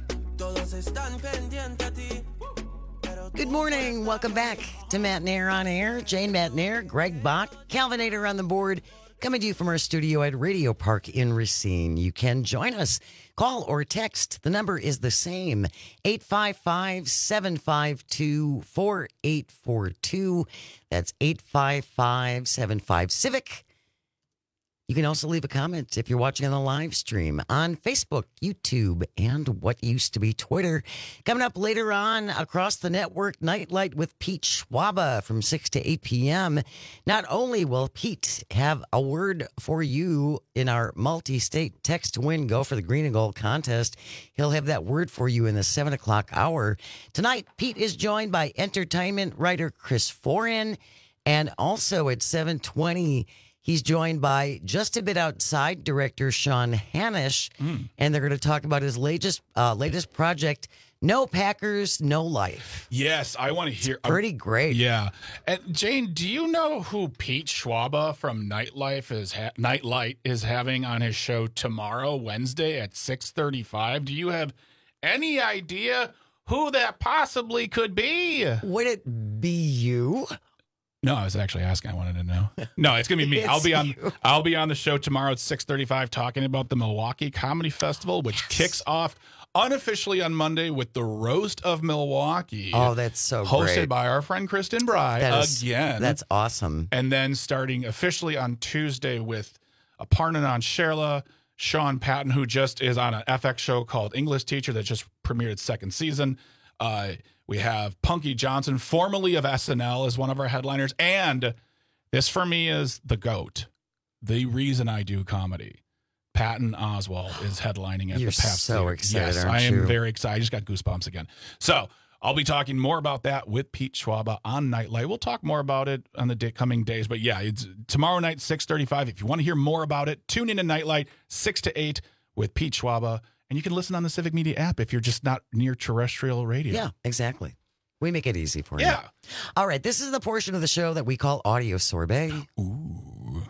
Speaker 5: Good morning. Welcome back to Matt Nair on air. Jane Matt Nair, Greg Bach, Calvinator on the board, coming to you from our studio at Radio Park in Racine. You can join us. Call or text. The number is the same, eight five five, seven five two, four eight four two. That's eight five five, seven five, CIVIC. You can also leave a comment if you're watching on the live stream on Facebook, YouTube, and what used to be Twitter. Coming up later on across the network, Nightlight with Pete Schwaba from six to eight p.m. Not only will Pete have a word for you in our multi-state text to win, go for the green and gold contest, he'll have that word for you in the seven o'clock hour. Tonight, Pete is joined by entertainment writer Chris Foran, and also at seven twenty, he's joined by Just a Bit Outside director Sean Hanisch, mm. and they're going to talk about his latest uh, latest project, No Packers, No Life.
Speaker 17: Yes, I want to hear.
Speaker 5: It's pretty great.
Speaker 17: Yeah. And Jane, do you know who Pete Schwaba from Nightlife is ha- Nightlight is having on his show tomorrow, Wednesday at six thirty-five? Do you have any idea who that possibly could be?
Speaker 5: Would it be you?
Speaker 17: No, I was actually asking. I wanted to know. No, it's gonna be me. I'll be on. You. I'll be on the show tomorrow at six thirty-five, talking about the Milwaukee Comedy Festival, which yes. kicks off unofficially on Monday with the Roast of Milwaukee.
Speaker 5: Oh, that's so
Speaker 17: hosted
Speaker 5: great.
Speaker 17: by our friend Kristen Bry that is, again.
Speaker 5: That's awesome.
Speaker 17: And then starting officially on Tuesday with Aparna Sherla, Sean Patton, who just is on an F X show called English Teacher that just premiered its second season. Uh, We have Punky Johnson, formerly of S N L, as one of our headliners. And this, for me, is the GOAT, the reason I do comedy. Patton Oswalt is headlining at
Speaker 5: You're
Speaker 17: the Pabst
Speaker 5: so
Speaker 17: Theater.
Speaker 5: excited,
Speaker 17: Yes,
Speaker 5: aren't
Speaker 17: I am
Speaker 5: you?
Speaker 17: very excited. I just got goosebumps again. So I'll be talking more about that with Pete Schwaba on Nightlight. We'll talk more about it on the day, coming days. But, yeah, it's tomorrow night, six thirty-five. If you want to hear more about it, tune in to Nightlight, six to eight with Pete Schwaba. And you can listen on the Civic Media app if you're just not near terrestrial radio.
Speaker 5: Yeah, exactly. We make it easy for you.
Speaker 17: Yeah.
Speaker 5: All right, this is the portion of the show that we call Audio Sorbet.
Speaker 17: Ooh.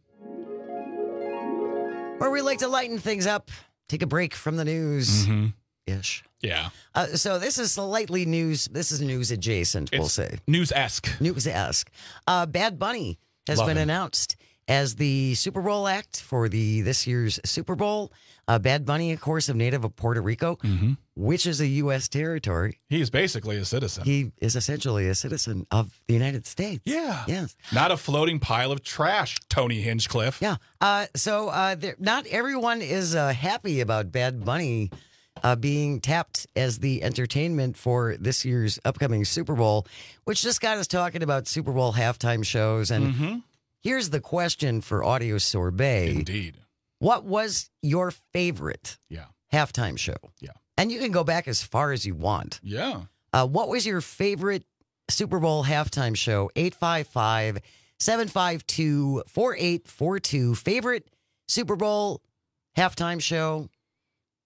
Speaker 5: Where we like to lighten things up, take a break from the news.
Speaker 17: Mm-hmm.
Speaker 5: Ish.
Speaker 17: Yeah.
Speaker 5: Uh, so this is slightly news. This is news adjacent,
Speaker 17: it's
Speaker 5: we'll say.
Speaker 17: News-esque.
Speaker 5: News-esque. Uh, Bad Bunny has
Speaker 17: Love
Speaker 5: been
Speaker 17: him.
Speaker 5: announced as the Super Bowl act for the this year's Super Bowl. Uh, Bad Bunny, of course, of native of Puerto Rico,
Speaker 17: mm-hmm.
Speaker 5: which is a U S territory.
Speaker 17: He's basically a citizen.
Speaker 5: He is essentially a citizen of the United States.
Speaker 17: Yeah.
Speaker 5: Yes.
Speaker 17: Not a floating pile of trash, Tony Hinchcliffe.
Speaker 5: Yeah. Uh, so uh, there, not everyone is uh, happy about Bad Bunny uh, being tapped as the entertainment for this year's upcoming Super Bowl, which just got us talking about Super Bowl halftime shows. And
Speaker 17: mm-hmm.
Speaker 5: here's the question for Audio Sorbet.
Speaker 17: Indeed.
Speaker 5: What was your favorite
Speaker 17: yeah.
Speaker 5: halftime show?
Speaker 17: Yeah.
Speaker 5: And you can go back as far as you want.
Speaker 17: Yeah.
Speaker 5: Uh, what was your favorite Super Bowl halftime show? eight five five, seven five two, four eight four two. Favorite Super Bowl halftime show?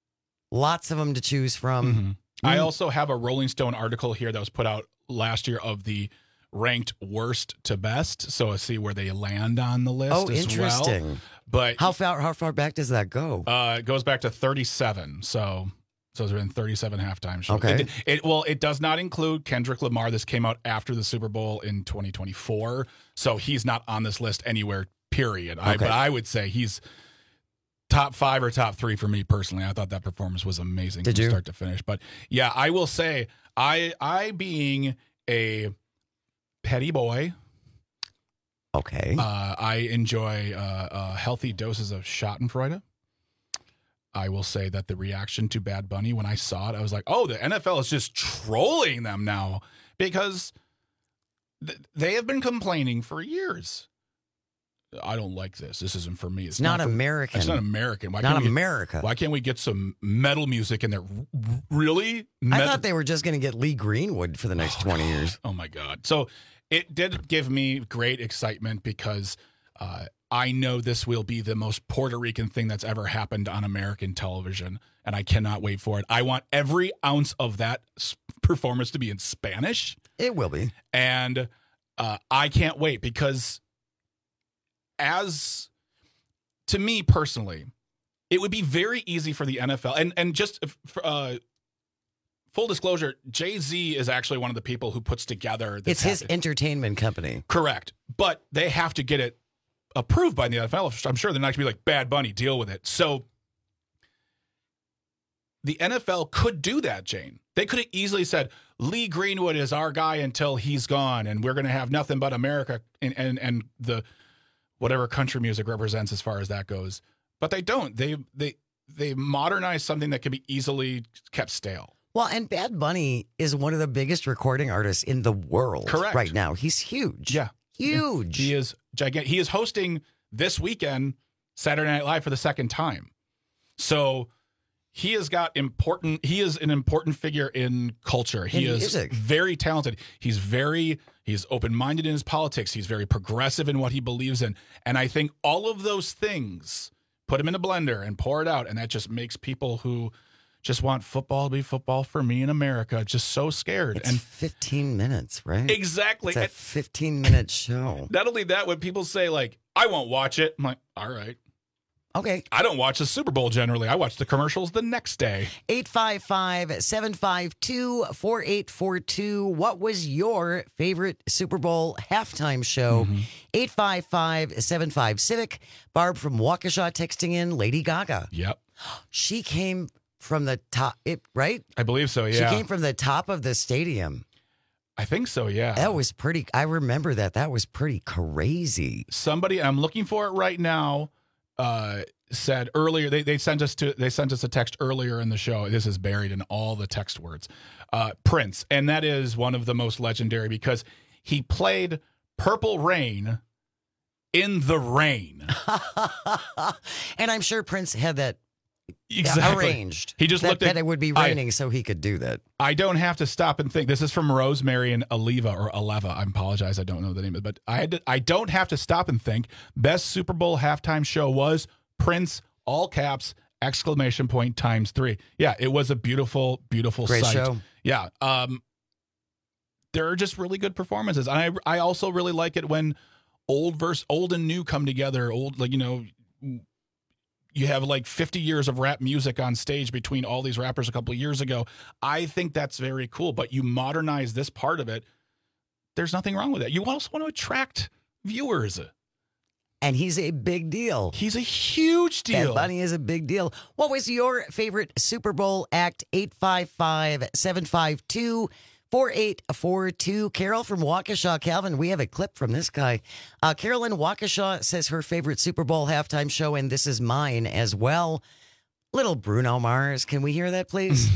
Speaker 5: Lots of them to choose from.
Speaker 17: Mm-hmm. I also have a Rolling Stone article here that was put out last year of the ranked worst to best. So I see where they land on the list.
Speaker 5: Oh,
Speaker 17: as
Speaker 5: interesting.
Speaker 17: Well. But
Speaker 5: how far how far back does that go?
Speaker 17: Uh, it goes back to thirty-seven. So so there's been thirty-seven halftime shows.
Speaker 5: Okay.
Speaker 17: It, it, well, it does not include Kendrick Lamar. This came out after the Super Bowl in twenty twenty-four. So he's not on this list anywhere, period. I,
Speaker 5: Okay.
Speaker 17: but I would say he's top five or top three for me personally. I thought that performance was amazing
Speaker 5: Did
Speaker 17: from
Speaker 5: you?
Speaker 17: start to finish. But yeah, I will say, I I being a petty boy,
Speaker 5: okay,
Speaker 17: uh, I enjoy uh, uh, healthy doses of Schadenfreude. I will say that the reaction to Bad Bunny when I saw it, I was like, oh, the N F L is just trolling them now because th- they have been complaining for years. I don't like this. This isn't for me. It's,
Speaker 5: It's not
Speaker 17: for-
Speaker 5: American.
Speaker 17: It's not American. Why
Speaker 5: Not
Speaker 17: can't we get-
Speaker 5: America.
Speaker 17: why can't we get some metal music in there? R- Really?
Speaker 5: I
Speaker 17: Metal-
Speaker 5: thought they were just going to get Lee Greenwood for the next twenty years.
Speaker 17: Oh my God. So it did give me great excitement because uh, I know this will be the most Puerto Rican thing that's ever happened on American television, and I cannot wait for it. I want every ounce of that s- performance to be in Spanish.
Speaker 5: It will be.
Speaker 17: And uh, I can't wait because as to me personally, it would be very easy for the N F L and, and just uh, full disclosure, Jay-Z is actually one of the people who puts together this.
Speaker 5: It's his entertainment company.
Speaker 17: Correct. But they have to get it approved by the N F L. I'm sure they're not going to be like, Bad Bunny, deal with it. So the N F L could do that, Jane. They could have easily said, Lee Greenwood is our guy until he's gone, and we're going to have nothing but America and, and, and the whatever country music represents as far as that goes. But they don't. They they they modernize something that can be easily kept stale.
Speaker 5: Well, and Bad Bunny is one of the biggest recording artists in the world
Speaker 17: Correct.
Speaker 5: right now. He's huge.
Speaker 17: Yeah.
Speaker 5: Huge.
Speaker 17: He is gigantic. He is hosting this weekend Saturday Night Live for the second time. So he has got important, he is an important figure in culture. He
Speaker 5: In
Speaker 17: is
Speaker 5: music.
Speaker 17: very talented. He's very, he's open-minded in his politics. He's very progressive in what he believes in. And I think all of those things, put him in a blender and pour it out. And that just makes people who just want football to be football for me in America just so scared.
Speaker 5: It's
Speaker 17: and
Speaker 5: fifteen minutes, right?
Speaker 17: Exactly.
Speaker 5: It's a
Speaker 17: And-
Speaker 5: fifteen-minute show.
Speaker 17: Not only that, when people say, like, I won't watch it, I'm like, all right.
Speaker 5: Okay.
Speaker 17: I don't watch the Super Bowl generally. I watch the commercials the next day.
Speaker 5: eight five five, seven five two, four eight four two. What was your favorite Super Bowl halftime show? eight five five, seven five Civic. Barb from Waukesha texting in Lady Gaga.
Speaker 17: Yep.
Speaker 5: She came from the top, it, right?
Speaker 17: I believe so, yeah.
Speaker 5: She came from the top of the stadium.
Speaker 17: I think so, yeah.
Speaker 5: That was pretty, I remember that. That was pretty crazy.
Speaker 17: Somebody, I'm looking for it right now, uh, said earlier, they, they sent us to they sent us a text earlier in the show. This is buried in all the text words. Uh, Prince. And that is one of the most legendary because he played Purple Rain in the rain.
Speaker 5: And I'm sure Prince had that
Speaker 17: Exactly.
Speaker 5: arranged.
Speaker 17: He just
Speaker 5: that,
Speaker 17: looked at
Speaker 5: that it would be
Speaker 17: I-
Speaker 5: raining so he could do that.
Speaker 17: I don't have to stop and think. This is from Rosemary and Aleva or Aleva. I apologize. I don't know the name of it, but I had to, I don't have to stop and think. Best Super Bowl halftime show was Prince, all caps, exclamation point times three. Yeah, it was a beautiful, beautiful
Speaker 5: Great
Speaker 17: sight.
Speaker 5: show.
Speaker 17: Yeah. Um, there are just really good performances. I I also really like it when old verse old and new come together. Old, like, you know, you have like fifty years of rap music on stage between all these rappers a couple of years ago. I think that's very cool, but you modernize this part of it. There's nothing wrong with that. You also want to attract viewers.
Speaker 5: And he's a big deal.
Speaker 17: He's a huge deal.
Speaker 5: Bad Bunny is a big deal. What was your favorite Super Bowl act? eight five five, seven five two, four eight four two. Carol from Waukesha. Calvin, we have a clip from this guy. Uh, Carolyn Waukesha says her favorite Super Bowl halftime show, and this is mine as well. Little Bruno Mars. Can we hear that, please?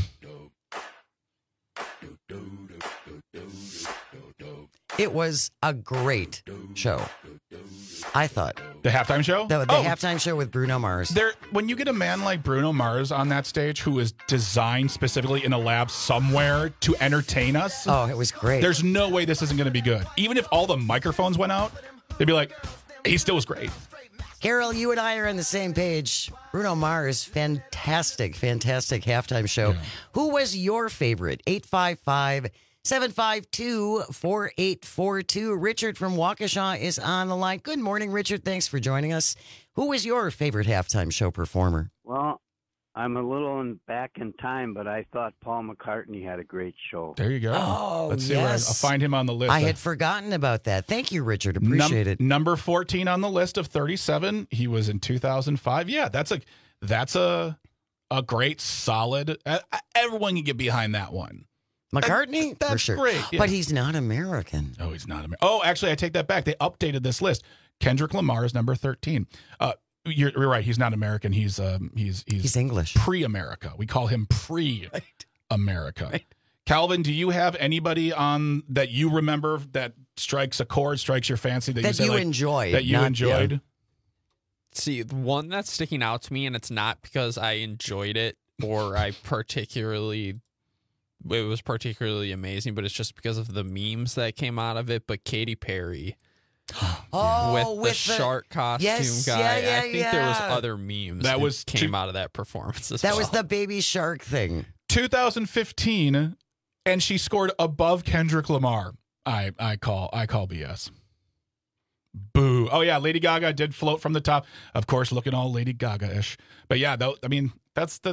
Speaker 5: It was a great show, I thought.
Speaker 17: The halftime show?
Speaker 5: The, the
Speaker 17: Oh.
Speaker 5: halftime show with Bruno Mars.
Speaker 17: There, when you get a man like Bruno Mars on that stage who is designed specifically in a lab somewhere to entertain us.
Speaker 5: Oh, it was great.
Speaker 17: There's no way this isn't going to be good. Even if all the microphones went out, they'd be like, he still was great.
Speaker 5: Carol, you and I are on the same page. Bruno Mars, fantastic, fantastic halftime show.
Speaker 17: Yeah.
Speaker 5: Who was your favorite? eight five five, seven five two, four eight four two. Richard from Waukesha is on the line. Good morning, Richard. Thanks for joining us. Who was your favorite halftime show performer?
Speaker 2: Well, I'm a little in, back in time, but I thought Paul McCartney had a great show.
Speaker 17: There you go.
Speaker 5: Oh,
Speaker 17: Let's see
Speaker 5: yes.
Speaker 17: where I, I'll find him on the list.
Speaker 5: I had forgotten about that. Thank you, Richard. Appreciate
Speaker 17: Num-
Speaker 5: it.
Speaker 17: Number fourteen on the list of thirty-seven. He was in two thousand five. Yeah, that's a that's a a great solid. Uh, everyone can get behind that one.
Speaker 5: McCartney?
Speaker 17: That's
Speaker 5: For sure.
Speaker 17: great. Yeah.
Speaker 5: But he's not American.
Speaker 17: Oh, he's not American. Oh, actually, I take that back. They updated this list. Kendrick Lamar is number thirteen. Uh, you're, you're right. He's not American. He's um, he's he's,
Speaker 5: he's English.
Speaker 17: Pre-America. We call him pre-America. Right. Calvin, do you have anybody on that you remember that strikes a chord, strikes your fancy that,
Speaker 5: That
Speaker 17: you, say,
Speaker 5: you
Speaker 17: like,
Speaker 5: enjoy,
Speaker 17: That you
Speaker 5: not-
Speaker 17: enjoyed.
Speaker 5: yeah.
Speaker 3: See, the one that's sticking out to me, and it's not because I enjoyed it or I particularly, it was particularly amazing, but it's just because of the memes that came out of it. But Katy Perry.
Speaker 5: Oh,
Speaker 3: with,
Speaker 5: with
Speaker 3: the
Speaker 5: the-
Speaker 3: shark costume
Speaker 5: Yes,
Speaker 3: guy.
Speaker 5: yeah, yeah,
Speaker 3: I think there was
Speaker 5: yeah.
Speaker 3: other memes
Speaker 17: That
Speaker 3: that
Speaker 17: was
Speaker 3: came
Speaker 17: two-
Speaker 3: out of that performance as
Speaker 5: That
Speaker 3: well.
Speaker 5: was the baby shark thing.
Speaker 17: two thousand fifteen, and she scored above Kendrick Lamar. I I call I call B S. Boo. Oh yeah, Lady Gaga did float from the top. Of course, looking all Lady Gaga-ish. But yeah, though, I mean, that's the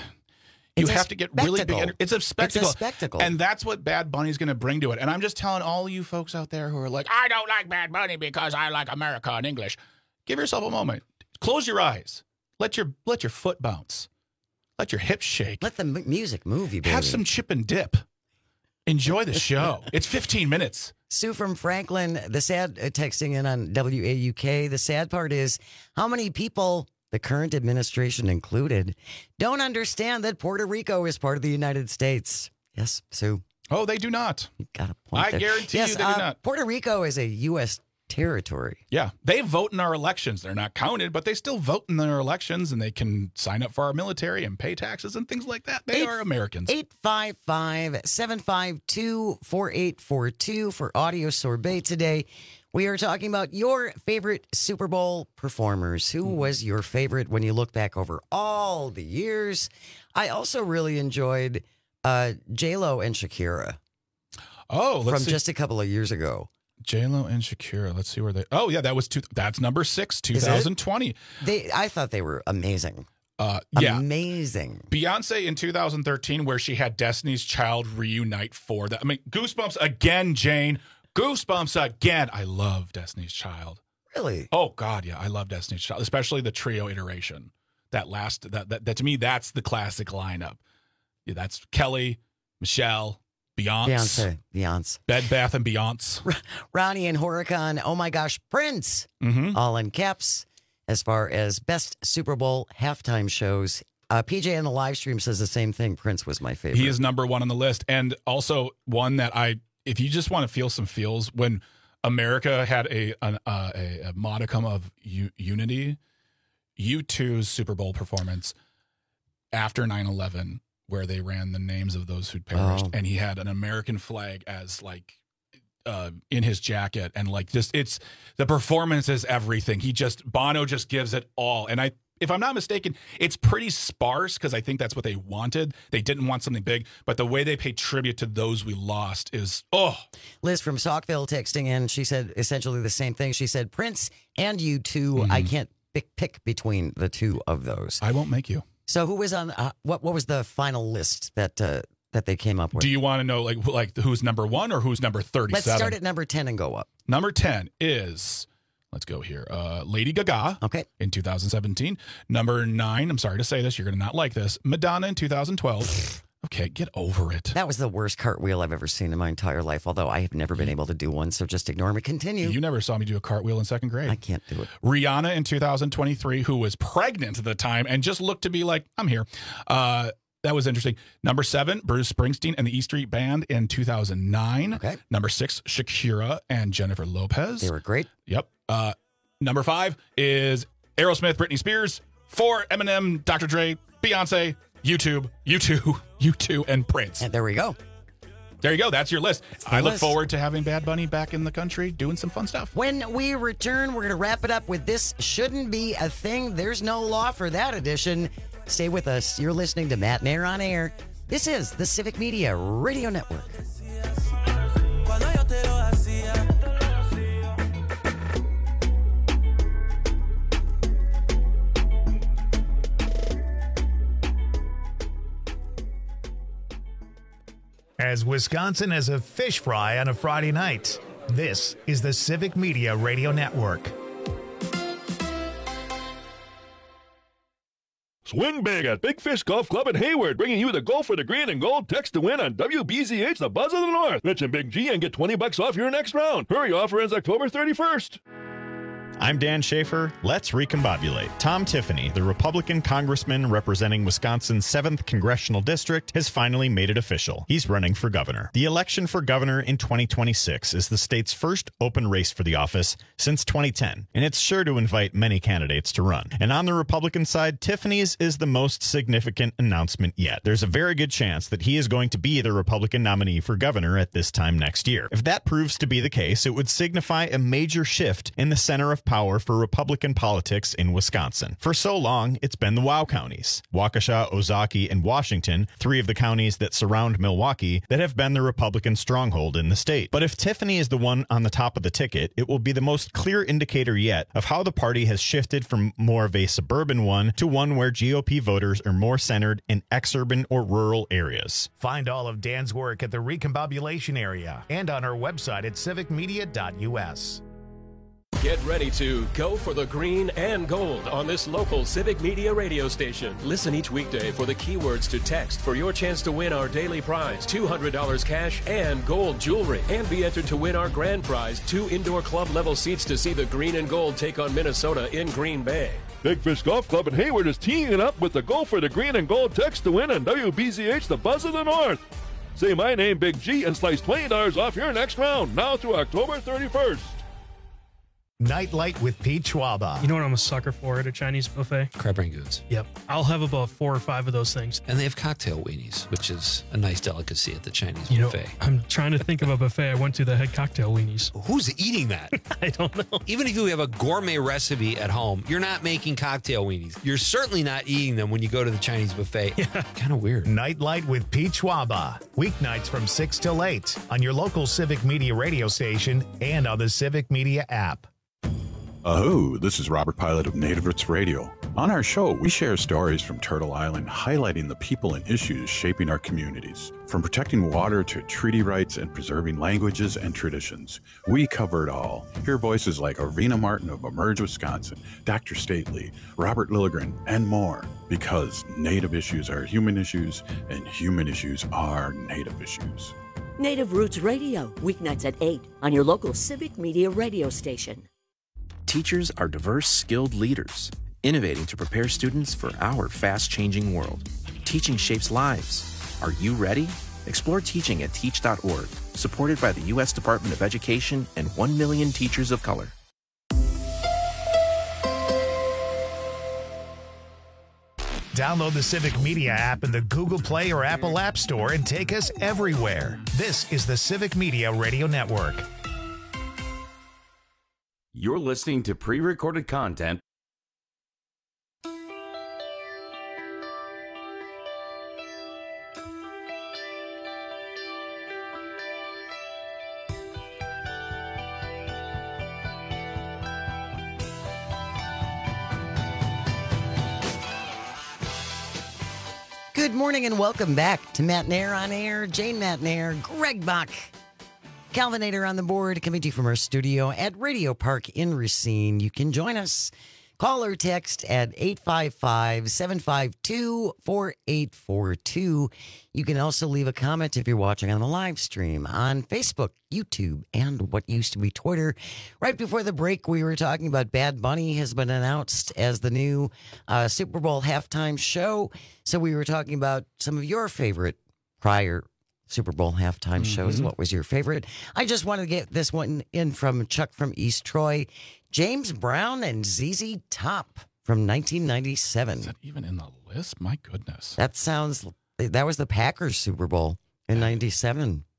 Speaker 17: you
Speaker 5: It's a
Speaker 17: have to get really big.
Speaker 5: spectacle.
Speaker 17: Ener- It's a spectacle.
Speaker 5: It's a spectacle.
Speaker 17: And that's what Bad Bunny's going to bring to it. And I'm just telling all you folks out there who are like, I don't like Bad Bunny because I like America and English. Give yourself a moment. Close your eyes. Let your let your foot bounce. Let your hips shake.
Speaker 5: Let the m- music move you, baby.
Speaker 17: Have some chip and dip. Enjoy the show. It's fifteen minutes.
Speaker 5: Sue from Franklin, the sad uh, texting in on W A U K. The sad part is how many people, the current administration included, don't understand that Puerto Rico is part of the United States. Yes, Sue.
Speaker 17: Oh, they do not.
Speaker 5: You got a point.
Speaker 17: I
Speaker 5: there.
Speaker 17: guarantee
Speaker 5: yes,
Speaker 17: you they
Speaker 5: uh,
Speaker 17: do not.
Speaker 5: Puerto Rico is a U S territory.
Speaker 17: Yeah, they vote in our elections. They're not counted, but they still vote in their elections, and they can sign up for our military and pay taxes and things like that. They
Speaker 5: Eight-
Speaker 17: are Americans.
Speaker 5: eight five five, seven five two, four eight four two for Audio Sorbet today. We are talking about your favorite Super Bowl performers. Who was your favorite when you look back over all the years? I also really enjoyed uh, J-Lo and Shakira.
Speaker 17: Oh, let's
Speaker 5: from
Speaker 17: see.
Speaker 5: just a couple of years ago.
Speaker 17: J-Lo and Shakira. Let's see where they. Oh yeah, that was two. That's number six, two thousand twenty.
Speaker 5: They, I thought they were amazing.
Speaker 17: Uh, yeah,
Speaker 5: amazing.
Speaker 17: Beyonce in two thousand thirteen, where she had Destiny's Child reunite for that. I mean, Goosebumps again, Jane. Goosebumps again. I love Destiny's Child.
Speaker 5: Really?
Speaker 17: Oh God, yeah, I love Destiny's Child, especially the trio iteration. That last, that that, that to me, that's the classic lineup. Yeah, that's Kelly, Michelle, Beyonce,
Speaker 5: Beyonce. Beyonce.
Speaker 17: Bed Bath and Beyonce.
Speaker 5: Ronnie and Horicon. Oh my gosh, Prince.
Speaker 17: Mm-hmm.
Speaker 5: All in caps. As far as best Super Bowl halftime shows, uh, P J on the live stream says the same thing. Prince was my favorite.
Speaker 17: He is number one on the list, and also one that I, if you just want to feel some feels, when America had a an, uh, a, a modicum of u- unity, U two's Super Bowl performance after nine eleven, where they ran the names of those who'd perished,
Speaker 5: Oh.
Speaker 17: and he had an American flag as like uh, in his jacket, and like just it's the performance is everything. He just Bono just gives it all, and I. If I'm not mistaken, it's pretty sparse because I think that's what they wanted. They didn't want something big, but the way they pay tribute to those we lost is, oh.
Speaker 5: Liz from Saukville texting in. She said essentially the same thing. She said, Prince and U two,
Speaker 17: Mm-hmm.
Speaker 5: I can't pick, pick between the two of those.
Speaker 17: I won't make you.
Speaker 5: So who was on, uh, what What was the final list that uh, that they came up with?
Speaker 17: Do you want to know like like who's number one or who's number thirty-seven?
Speaker 5: Let's start at number ten and go up.
Speaker 17: Number ten is, let's go here, uh, Lady Gaga.
Speaker 5: Okay.
Speaker 17: In two thousand seventeen. Number nine, I'm sorry to say this, you're going to not like this, Madonna in two thousand twelve. Okay, get over it.
Speaker 5: That was the worst cartwheel I've ever seen in my entire life, although I have never been able to do one, so just ignore me. Continue.
Speaker 17: You never saw me do a cartwheel in second grade.
Speaker 5: I can't do it.
Speaker 17: Rihanna in two thousand twenty-three, who was pregnant at the time and just looked to be like, I'm here. Uh, that was interesting. Number seven, Bruce Springsteen and the E Street Band in two thousand nine.
Speaker 5: Okay.
Speaker 17: Number six, Shakira and Jennifer Lopez.
Speaker 5: They were great.
Speaker 17: Yep. Uh, number five is Aerosmith, Britney Spears. Four, Eminem, Doctor Dre, Beyonce, YouTube, U two, U two, and Prince.
Speaker 5: And there we go.
Speaker 17: There you go. That's your list.
Speaker 5: the
Speaker 17: I look
Speaker 5: list.
Speaker 17: forward to having Bad Bunny back in the country doing some fun stuff.
Speaker 5: When we return, we're going to wrap it up with This Shouldn't Be a Thing. There's no law for that edition. Stay with us. You're listening to Matt Nair on Air. This is the Civic Media Radio Network.
Speaker 1: As Wisconsin is a fish fry on a Friday night, this is the Civic Media Radio Network.
Speaker 4: Swing big at Big Fish Golf Club in Hayward, bringing you the Go for the Green and Gold text to win on W B Z H, the Buzz of the North. Mention Big G and get twenty bucks off your next round. Hurry, offer ends October thirty-first.
Speaker 6: I'm Dan Schaefer. Let's recombobulate. Tom Tiffany, the Republican congressman representing Wisconsin's seventh Congressional District, has finally made it official. He's running for governor. The election for governor in twenty twenty-six is the state's first open race for the office since twenty ten, and it's sure to invite many candidates to run. And on the Republican side, Tiffany's is the most significant announcement yet. There's a very good chance that he is going to be the Republican nominee for governor at this time next year. If that proves to be the case, it would signify a major shift in the center of power for Republican politics in Wisconsin. For so long, it's been the WOW counties, Waukesha, Ozaukee, and Washington, three of the counties that surround Milwaukee, that have been the Republican stronghold in the state. But if Tiffany is the one on the top of the ticket, it will be the most clear indicator yet of how the party has shifted from more of a suburban one to one where G O P voters are more centered in exurban or rural areas.
Speaker 1: Find all of Dan's work at the Recombobulation area and on our website at civic media dot U S.
Speaker 20: Get ready to go for the green and gold on this local Civic Media radio station. Listen each weekday for the keywords to text for your chance to win our daily prize, two hundred dollars cash and gold jewelry. And be entered to win our grand prize, two indoor club level seats to see the green and gold take on Minnesota in Green Bay.
Speaker 4: Big Fish Golf Club in Hayward is teeing it up with the Go for the Green and Gold text to win on W B Z H, the Buzz of the North. Say my name, Big G, and slice twenty dollars off your next round, now through October thirty-first.
Speaker 1: Nightlight with Pete Schwaba.
Speaker 21: You know what I'm a sucker for at a Chinese buffet?
Speaker 11: Crab rangoons.
Speaker 21: Yep. I'll have about four or five of those things.
Speaker 11: And they have cocktail weenies, which is a nice delicacy at the Chinese
Speaker 21: you
Speaker 11: buffet.
Speaker 21: Know, I'm trying to think of a buffet I went to that had cocktail weenies.
Speaker 11: Who's eating that?
Speaker 21: I don't know.
Speaker 11: Even if you have a gourmet recipe at home, you're not making cocktail weenies. You're certainly not eating them when you go to the Chinese buffet.
Speaker 21: Yeah.
Speaker 11: Kind of weird.
Speaker 1: Nightlight with Pete Schwaba. Weeknights from six till eight on your local Civic Media radio station and on the Civic Media app.
Speaker 22: Aho, this is Robert Pilot of Native Roots Radio. On our show, we share stories from Turtle Island highlighting the people and issues shaping our communities. From protecting water to treaty rights and preserving languages and traditions, we cover it all. Hear voices like Arvina Martin of Emerge, Wisconsin, Doctor Stately, Robert Lilligren, and more. Because Native issues are human issues, and human issues are Native issues.
Speaker 25: Native Roots Radio, weeknights at eight on your local Civic Media radio station.
Speaker 26: Teachers are diverse, skilled leaders, innovating to prepare students for our fast-changing world. Teaching shapes lives. Are you ready? Explore teaching at teach dot org, supported by the U S Department of Education and one million teachers of color.
Speaker 1: Download the Civic Media app in the Google Play or Apple App Store and take us everywhere. This is the Civic Media Radio Network.
Speaker 23: You're listening to pre-recorded content.
Speaker 5: Good morning and welcome back to Matt Nair on Air. Jane Matt Nair, Greg Bach, Calvinator on the board, coming to you from our studio at Radio Park in Racine. You can join us. Call or text at eight five five, seven five two, four eight four two. You can also leave a comment if you're watching on the live stream on Facebook, YouTube, and what used to be Twitter. Right before the break, we were talking about Bad Bunny has been announced as the new uh, Super Bowl halftime show. So we were talking about some of your favorite prior Super Bowl halftime mm-hmm. shows. What was your favorite? I just wanted to get this one in from Chuck from East Troy. James Brown and Z Z Top from nineteen ninety-seven.
Speaker 17: Is that even in the list? My goodness.
Speaker 5: That sounds, that was the Packers Super Bowl in ninety-seven.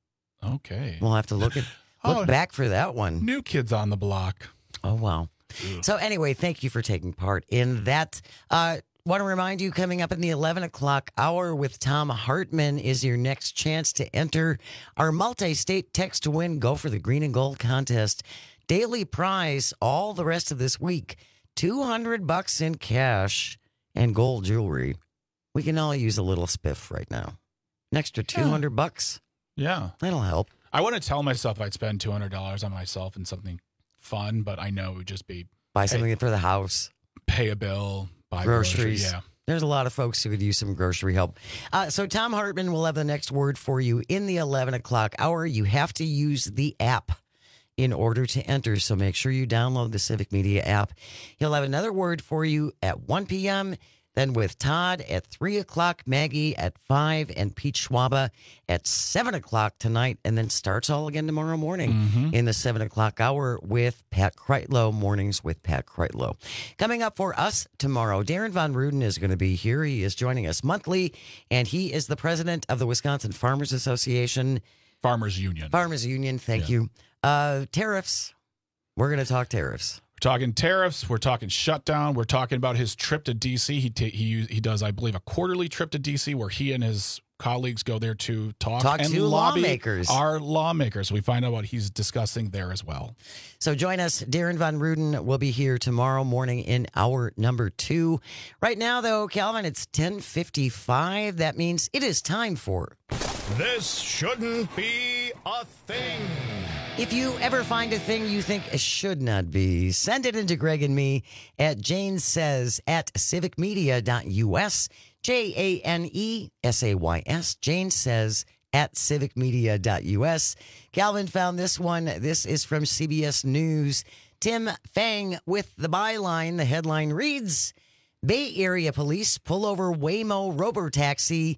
Speaker 17: Okay.
Speaker 5: We'll have to look at look
Speaker 17: Oh,
Speaker 5: back for that one.
Speaker 17: New Kids on the Block.
Speaker 5: Oh, wow. So anyway, thank you for taking part in that. Uh, want to remind you, coming up in the eleven o'clock hour with Tom Hartman is your next chance to enter our multi-state text to win Go for the Green and Gold contest. Daily prize all the rest of this week, two hundred bucks in cash and gold jewelry. We can all use a little spiff right now. An extra two hundred bucks.
Speaker 17: Yeah.
Speaker 5: That'll help.
Speaker 17: I want to tell myself I'd spend two hundred dollars on myself and something fun, but I know it would just be
Speaker 5: Buy something for the house.
Speaker 17: Pay a bill, buy
Speaker 5: groceries.
Speaker 17: groceries. Yeah.
Speaker 5: There's a lot of folks who could use some grocery help. Uh, so Tom Hartman will have the next word for you in the eleven o'clock hour. You have to use the app in order to enter, so make sure you download the Civic Media app. He'll have another word for you at one p.m., then with Todd at three o'clock, Maggie at five, and Pete Schwaba at seven o'clock tonight, and then starts all again tomorrow morning
Speaker 17: Mm-hmm.
Speaker 5: in the seven o'clock hour with Pat Kreitlow, Mornings with Pat Kreitlow. Coming up for us tomorrow, Darren Von Ruden is going to be here. He is joining us monthly, and he is the president of the Wisconsin Farmers Association.
Speaker 17: Farmers Union.
Speaker 5: Farmers Union, thank you. Uh, tariffs. We're going to talk tariffs.
Speaker 17: We're talking tariffs. We're talking shutdown. We're talking about his trip to D C. He ta- he he does, I believe, a quarterly trip to D C where he and his colleagues go there to talk,
Speaker 5: Talk
Speaker 17: and
Speaker 5: to
Speaker 17: lobby
Speaker 5: lawmakers.
Speaker 17: our lawmakers. We find out what he's discussing there as well.
Speaker 5: So join us. Darren Von Ruden will be here tomorrow morning in hour number two. Right now, though, Calvin, it's ten fifty-five. That means it is time for...
Speaker 1: This shouldn't be a thing.
Speaker 5: If you ever find a thing you think should not be, send it into Greg and me at Jane Says at civic media dot U S. J A N E S A Y S. Jane Says at civic media dot U S. Calvin found this one. This is from C B S News. Tim Fang with the byline. The headline reads, Bay Area police pull over Waymo robotaxi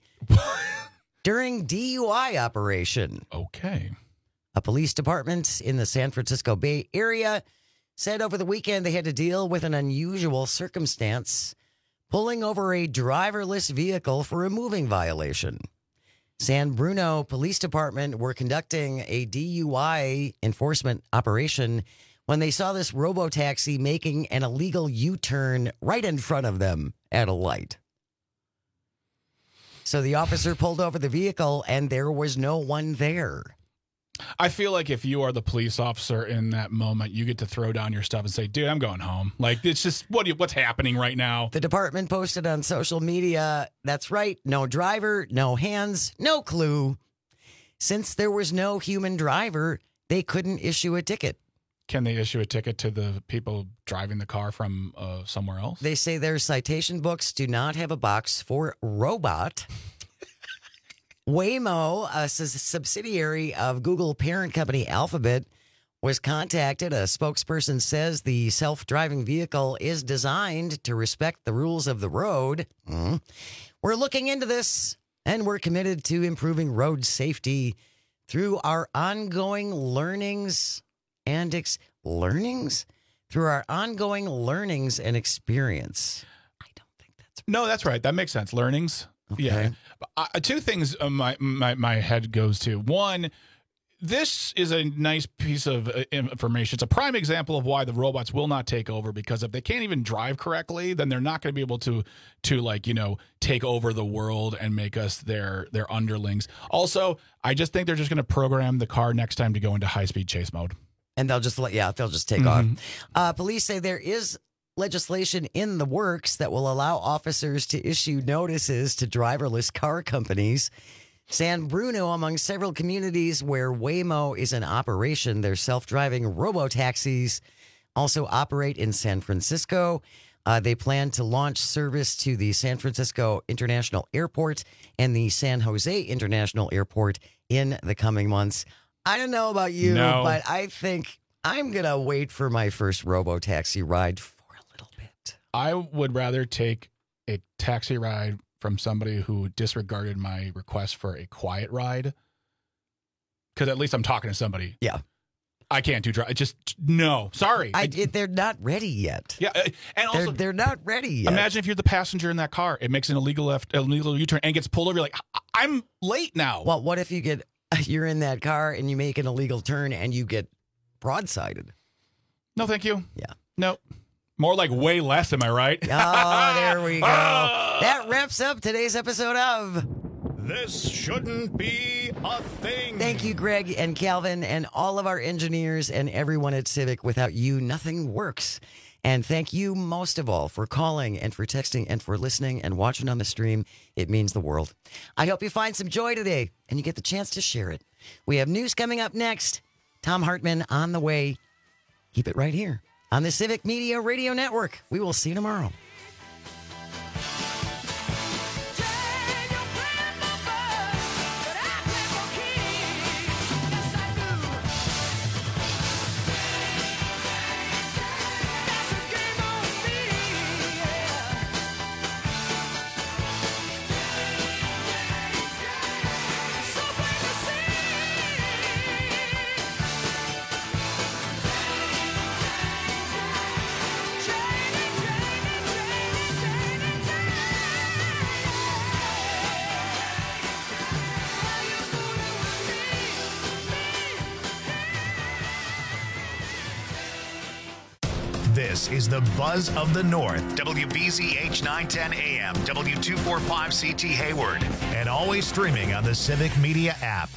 Speaker 5: during D U I operation.
Speaker 17: Okay.
Speaker 5: A police department in the San Francisco Bay Area said over the weekend they had to deal with an unusual circumstance, pulling over a driverless vehicle for a moving violation. San Bruno Police Department were conducting a D U I enforcement operation when they saw this robotaxi making an illegal U-turn right in front of them at a light. So the officer pulled over the vehicle and there was no one there.
Speaker 17: I feel like if you are the police officer in that moment, you get to throw down your stuff and say, dude, I'm going home. Like, it's just what do you, what's happening right now.
Speaker 5: The department posted on social media, that's right, no driver, no hands, no clue. Since there was no human driver, they couldn't issue a ticket.
Speaker 17: Can they issue a ticket to the people driving the car from uh, somewhere else?
Speaker 5: They say their citation books do not have a box for robot. Waymo, a subsidiary of Google parent company Alphabet, was contacted. A spokesperson says the self-driving vehicle is designed to respect the rules of the road. Mm. We're looking into this, and we're committed to improving road safety through our ongoing learnings and ex- learnings? Through our ongoing learnings and experience.
Speaker 17: No, that's right. That makes sense. Learnings.
Speaker 5: Okay.
Speaker 17: Yeah. Uh, two things uh, my, my my head goes to. One, this is a nice piece of uh, information. It's a prime example of why the robots will not take over, because if they can't even drive correctly, then they're not going to be able to to like, you know, take over the world and make us their their underlings. Also, I just think they're just going to program the car next time to go into high-speed chase mode.
Speaker 5: And they'll just let, yeah, they'll just take
Speaker 17: Mm-hmm.
Speaker 5: off. Uh, police say there is legislation in the works that will allow officers to issue notices to driverless car companies. San Bruno, among several communities where Waymo is in operation, their self-driving robotaxis also operate in San Francisco. Uh, they plan to launch service to the San Francisco International Airport and the San Jose International Airport in the coming months. I don't know about you,
Speaker 17: No.
Speaker 5: but I think I'm going to wait for my first robotaxi ride for a little bit.
Speaker 17: I would rather take a taxi ride from somebody who disregarded my request for a quiet ride, because at least I'm talking to somebody.
Speaker 5: Yeah.
Speaker 17: I can't do drive. Just no. Sorry.
Speaker 5: I, it, they're not ready yet.
Speaker 17: Yeah, uh, and
Speaker 5: They're,
Speaker 17: also
Speaker 5: they're not ready yet.
Speaker 17: imagine if you're the passenger in that car. It makes an illegal left, illegal U-turn and gets pulled over. You're like, I- I'm late now.
Speaker 5: Well, what if you get you're in that car and you make an illegal turn and you get broadsided.
Speaker 17: No, thank you.
Speaker 5: Yeah.
Speaker 17: No. More like way less, am I right?
Speaker 5: Oh, there we go. That wraps up today's episode of
Speaker 1: This Shouldn't Be a Thing.
Speaker 5: Thank you, Greg and Calvin, and all of our engineers and everyone at Civic. Without you, nothing works. And thank you most of all for calling and for texting and for listening and watching on the stream. It means the world. I hope you find some joy today and you get the chance to share it. We have news coming up next. Tom Hartman on the way. Keep it right here on the Civic Media Radio Network. We will see you tomorrow.
Speaker 1: This is the Buzz of the North. W B Z H nine ten A M, W two forty-five C T Hayward, and always streaming on the Civic Media app.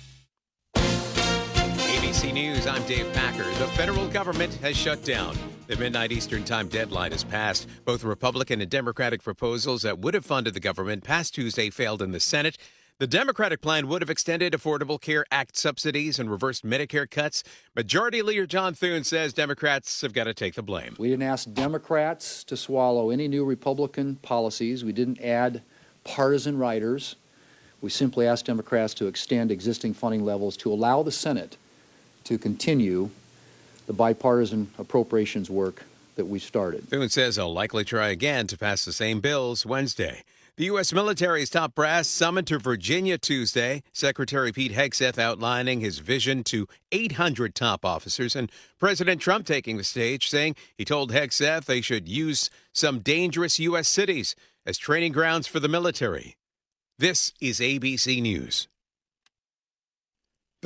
Speaker 7: A B C News, I'm Dave Packer. The federal government has shut down. The midnight Eastern Time deadline has passed. Both Republican and Democratic proposals that would have funded the government past Tuesday failed in the Senate. The Democratic plan would have extended Affordable Care Act subsidies and reversed Medicare cuts. Majority Leader John Thune says Democrats have got to take the blame.
Speaker 9: We didn't ask Democrats to swallow any new Republican policies. We didn't add partisan riders. We simply asked Democrats to extend existing funding levels to allow the Senate to continue the bipartisan appropriations work that we started.
Speaker 7: Thune says he'll likely try again to pass the same bills Wednesday. The U S military's top brass summoned to Virginia Tuesday. Secretary Pete Hegseth outlining his vision to eight hundred top officers, and President Trump taking the stage, saying he told Hegseth they should use some dangerous U S cities as training grounds for the military. This is A B C News.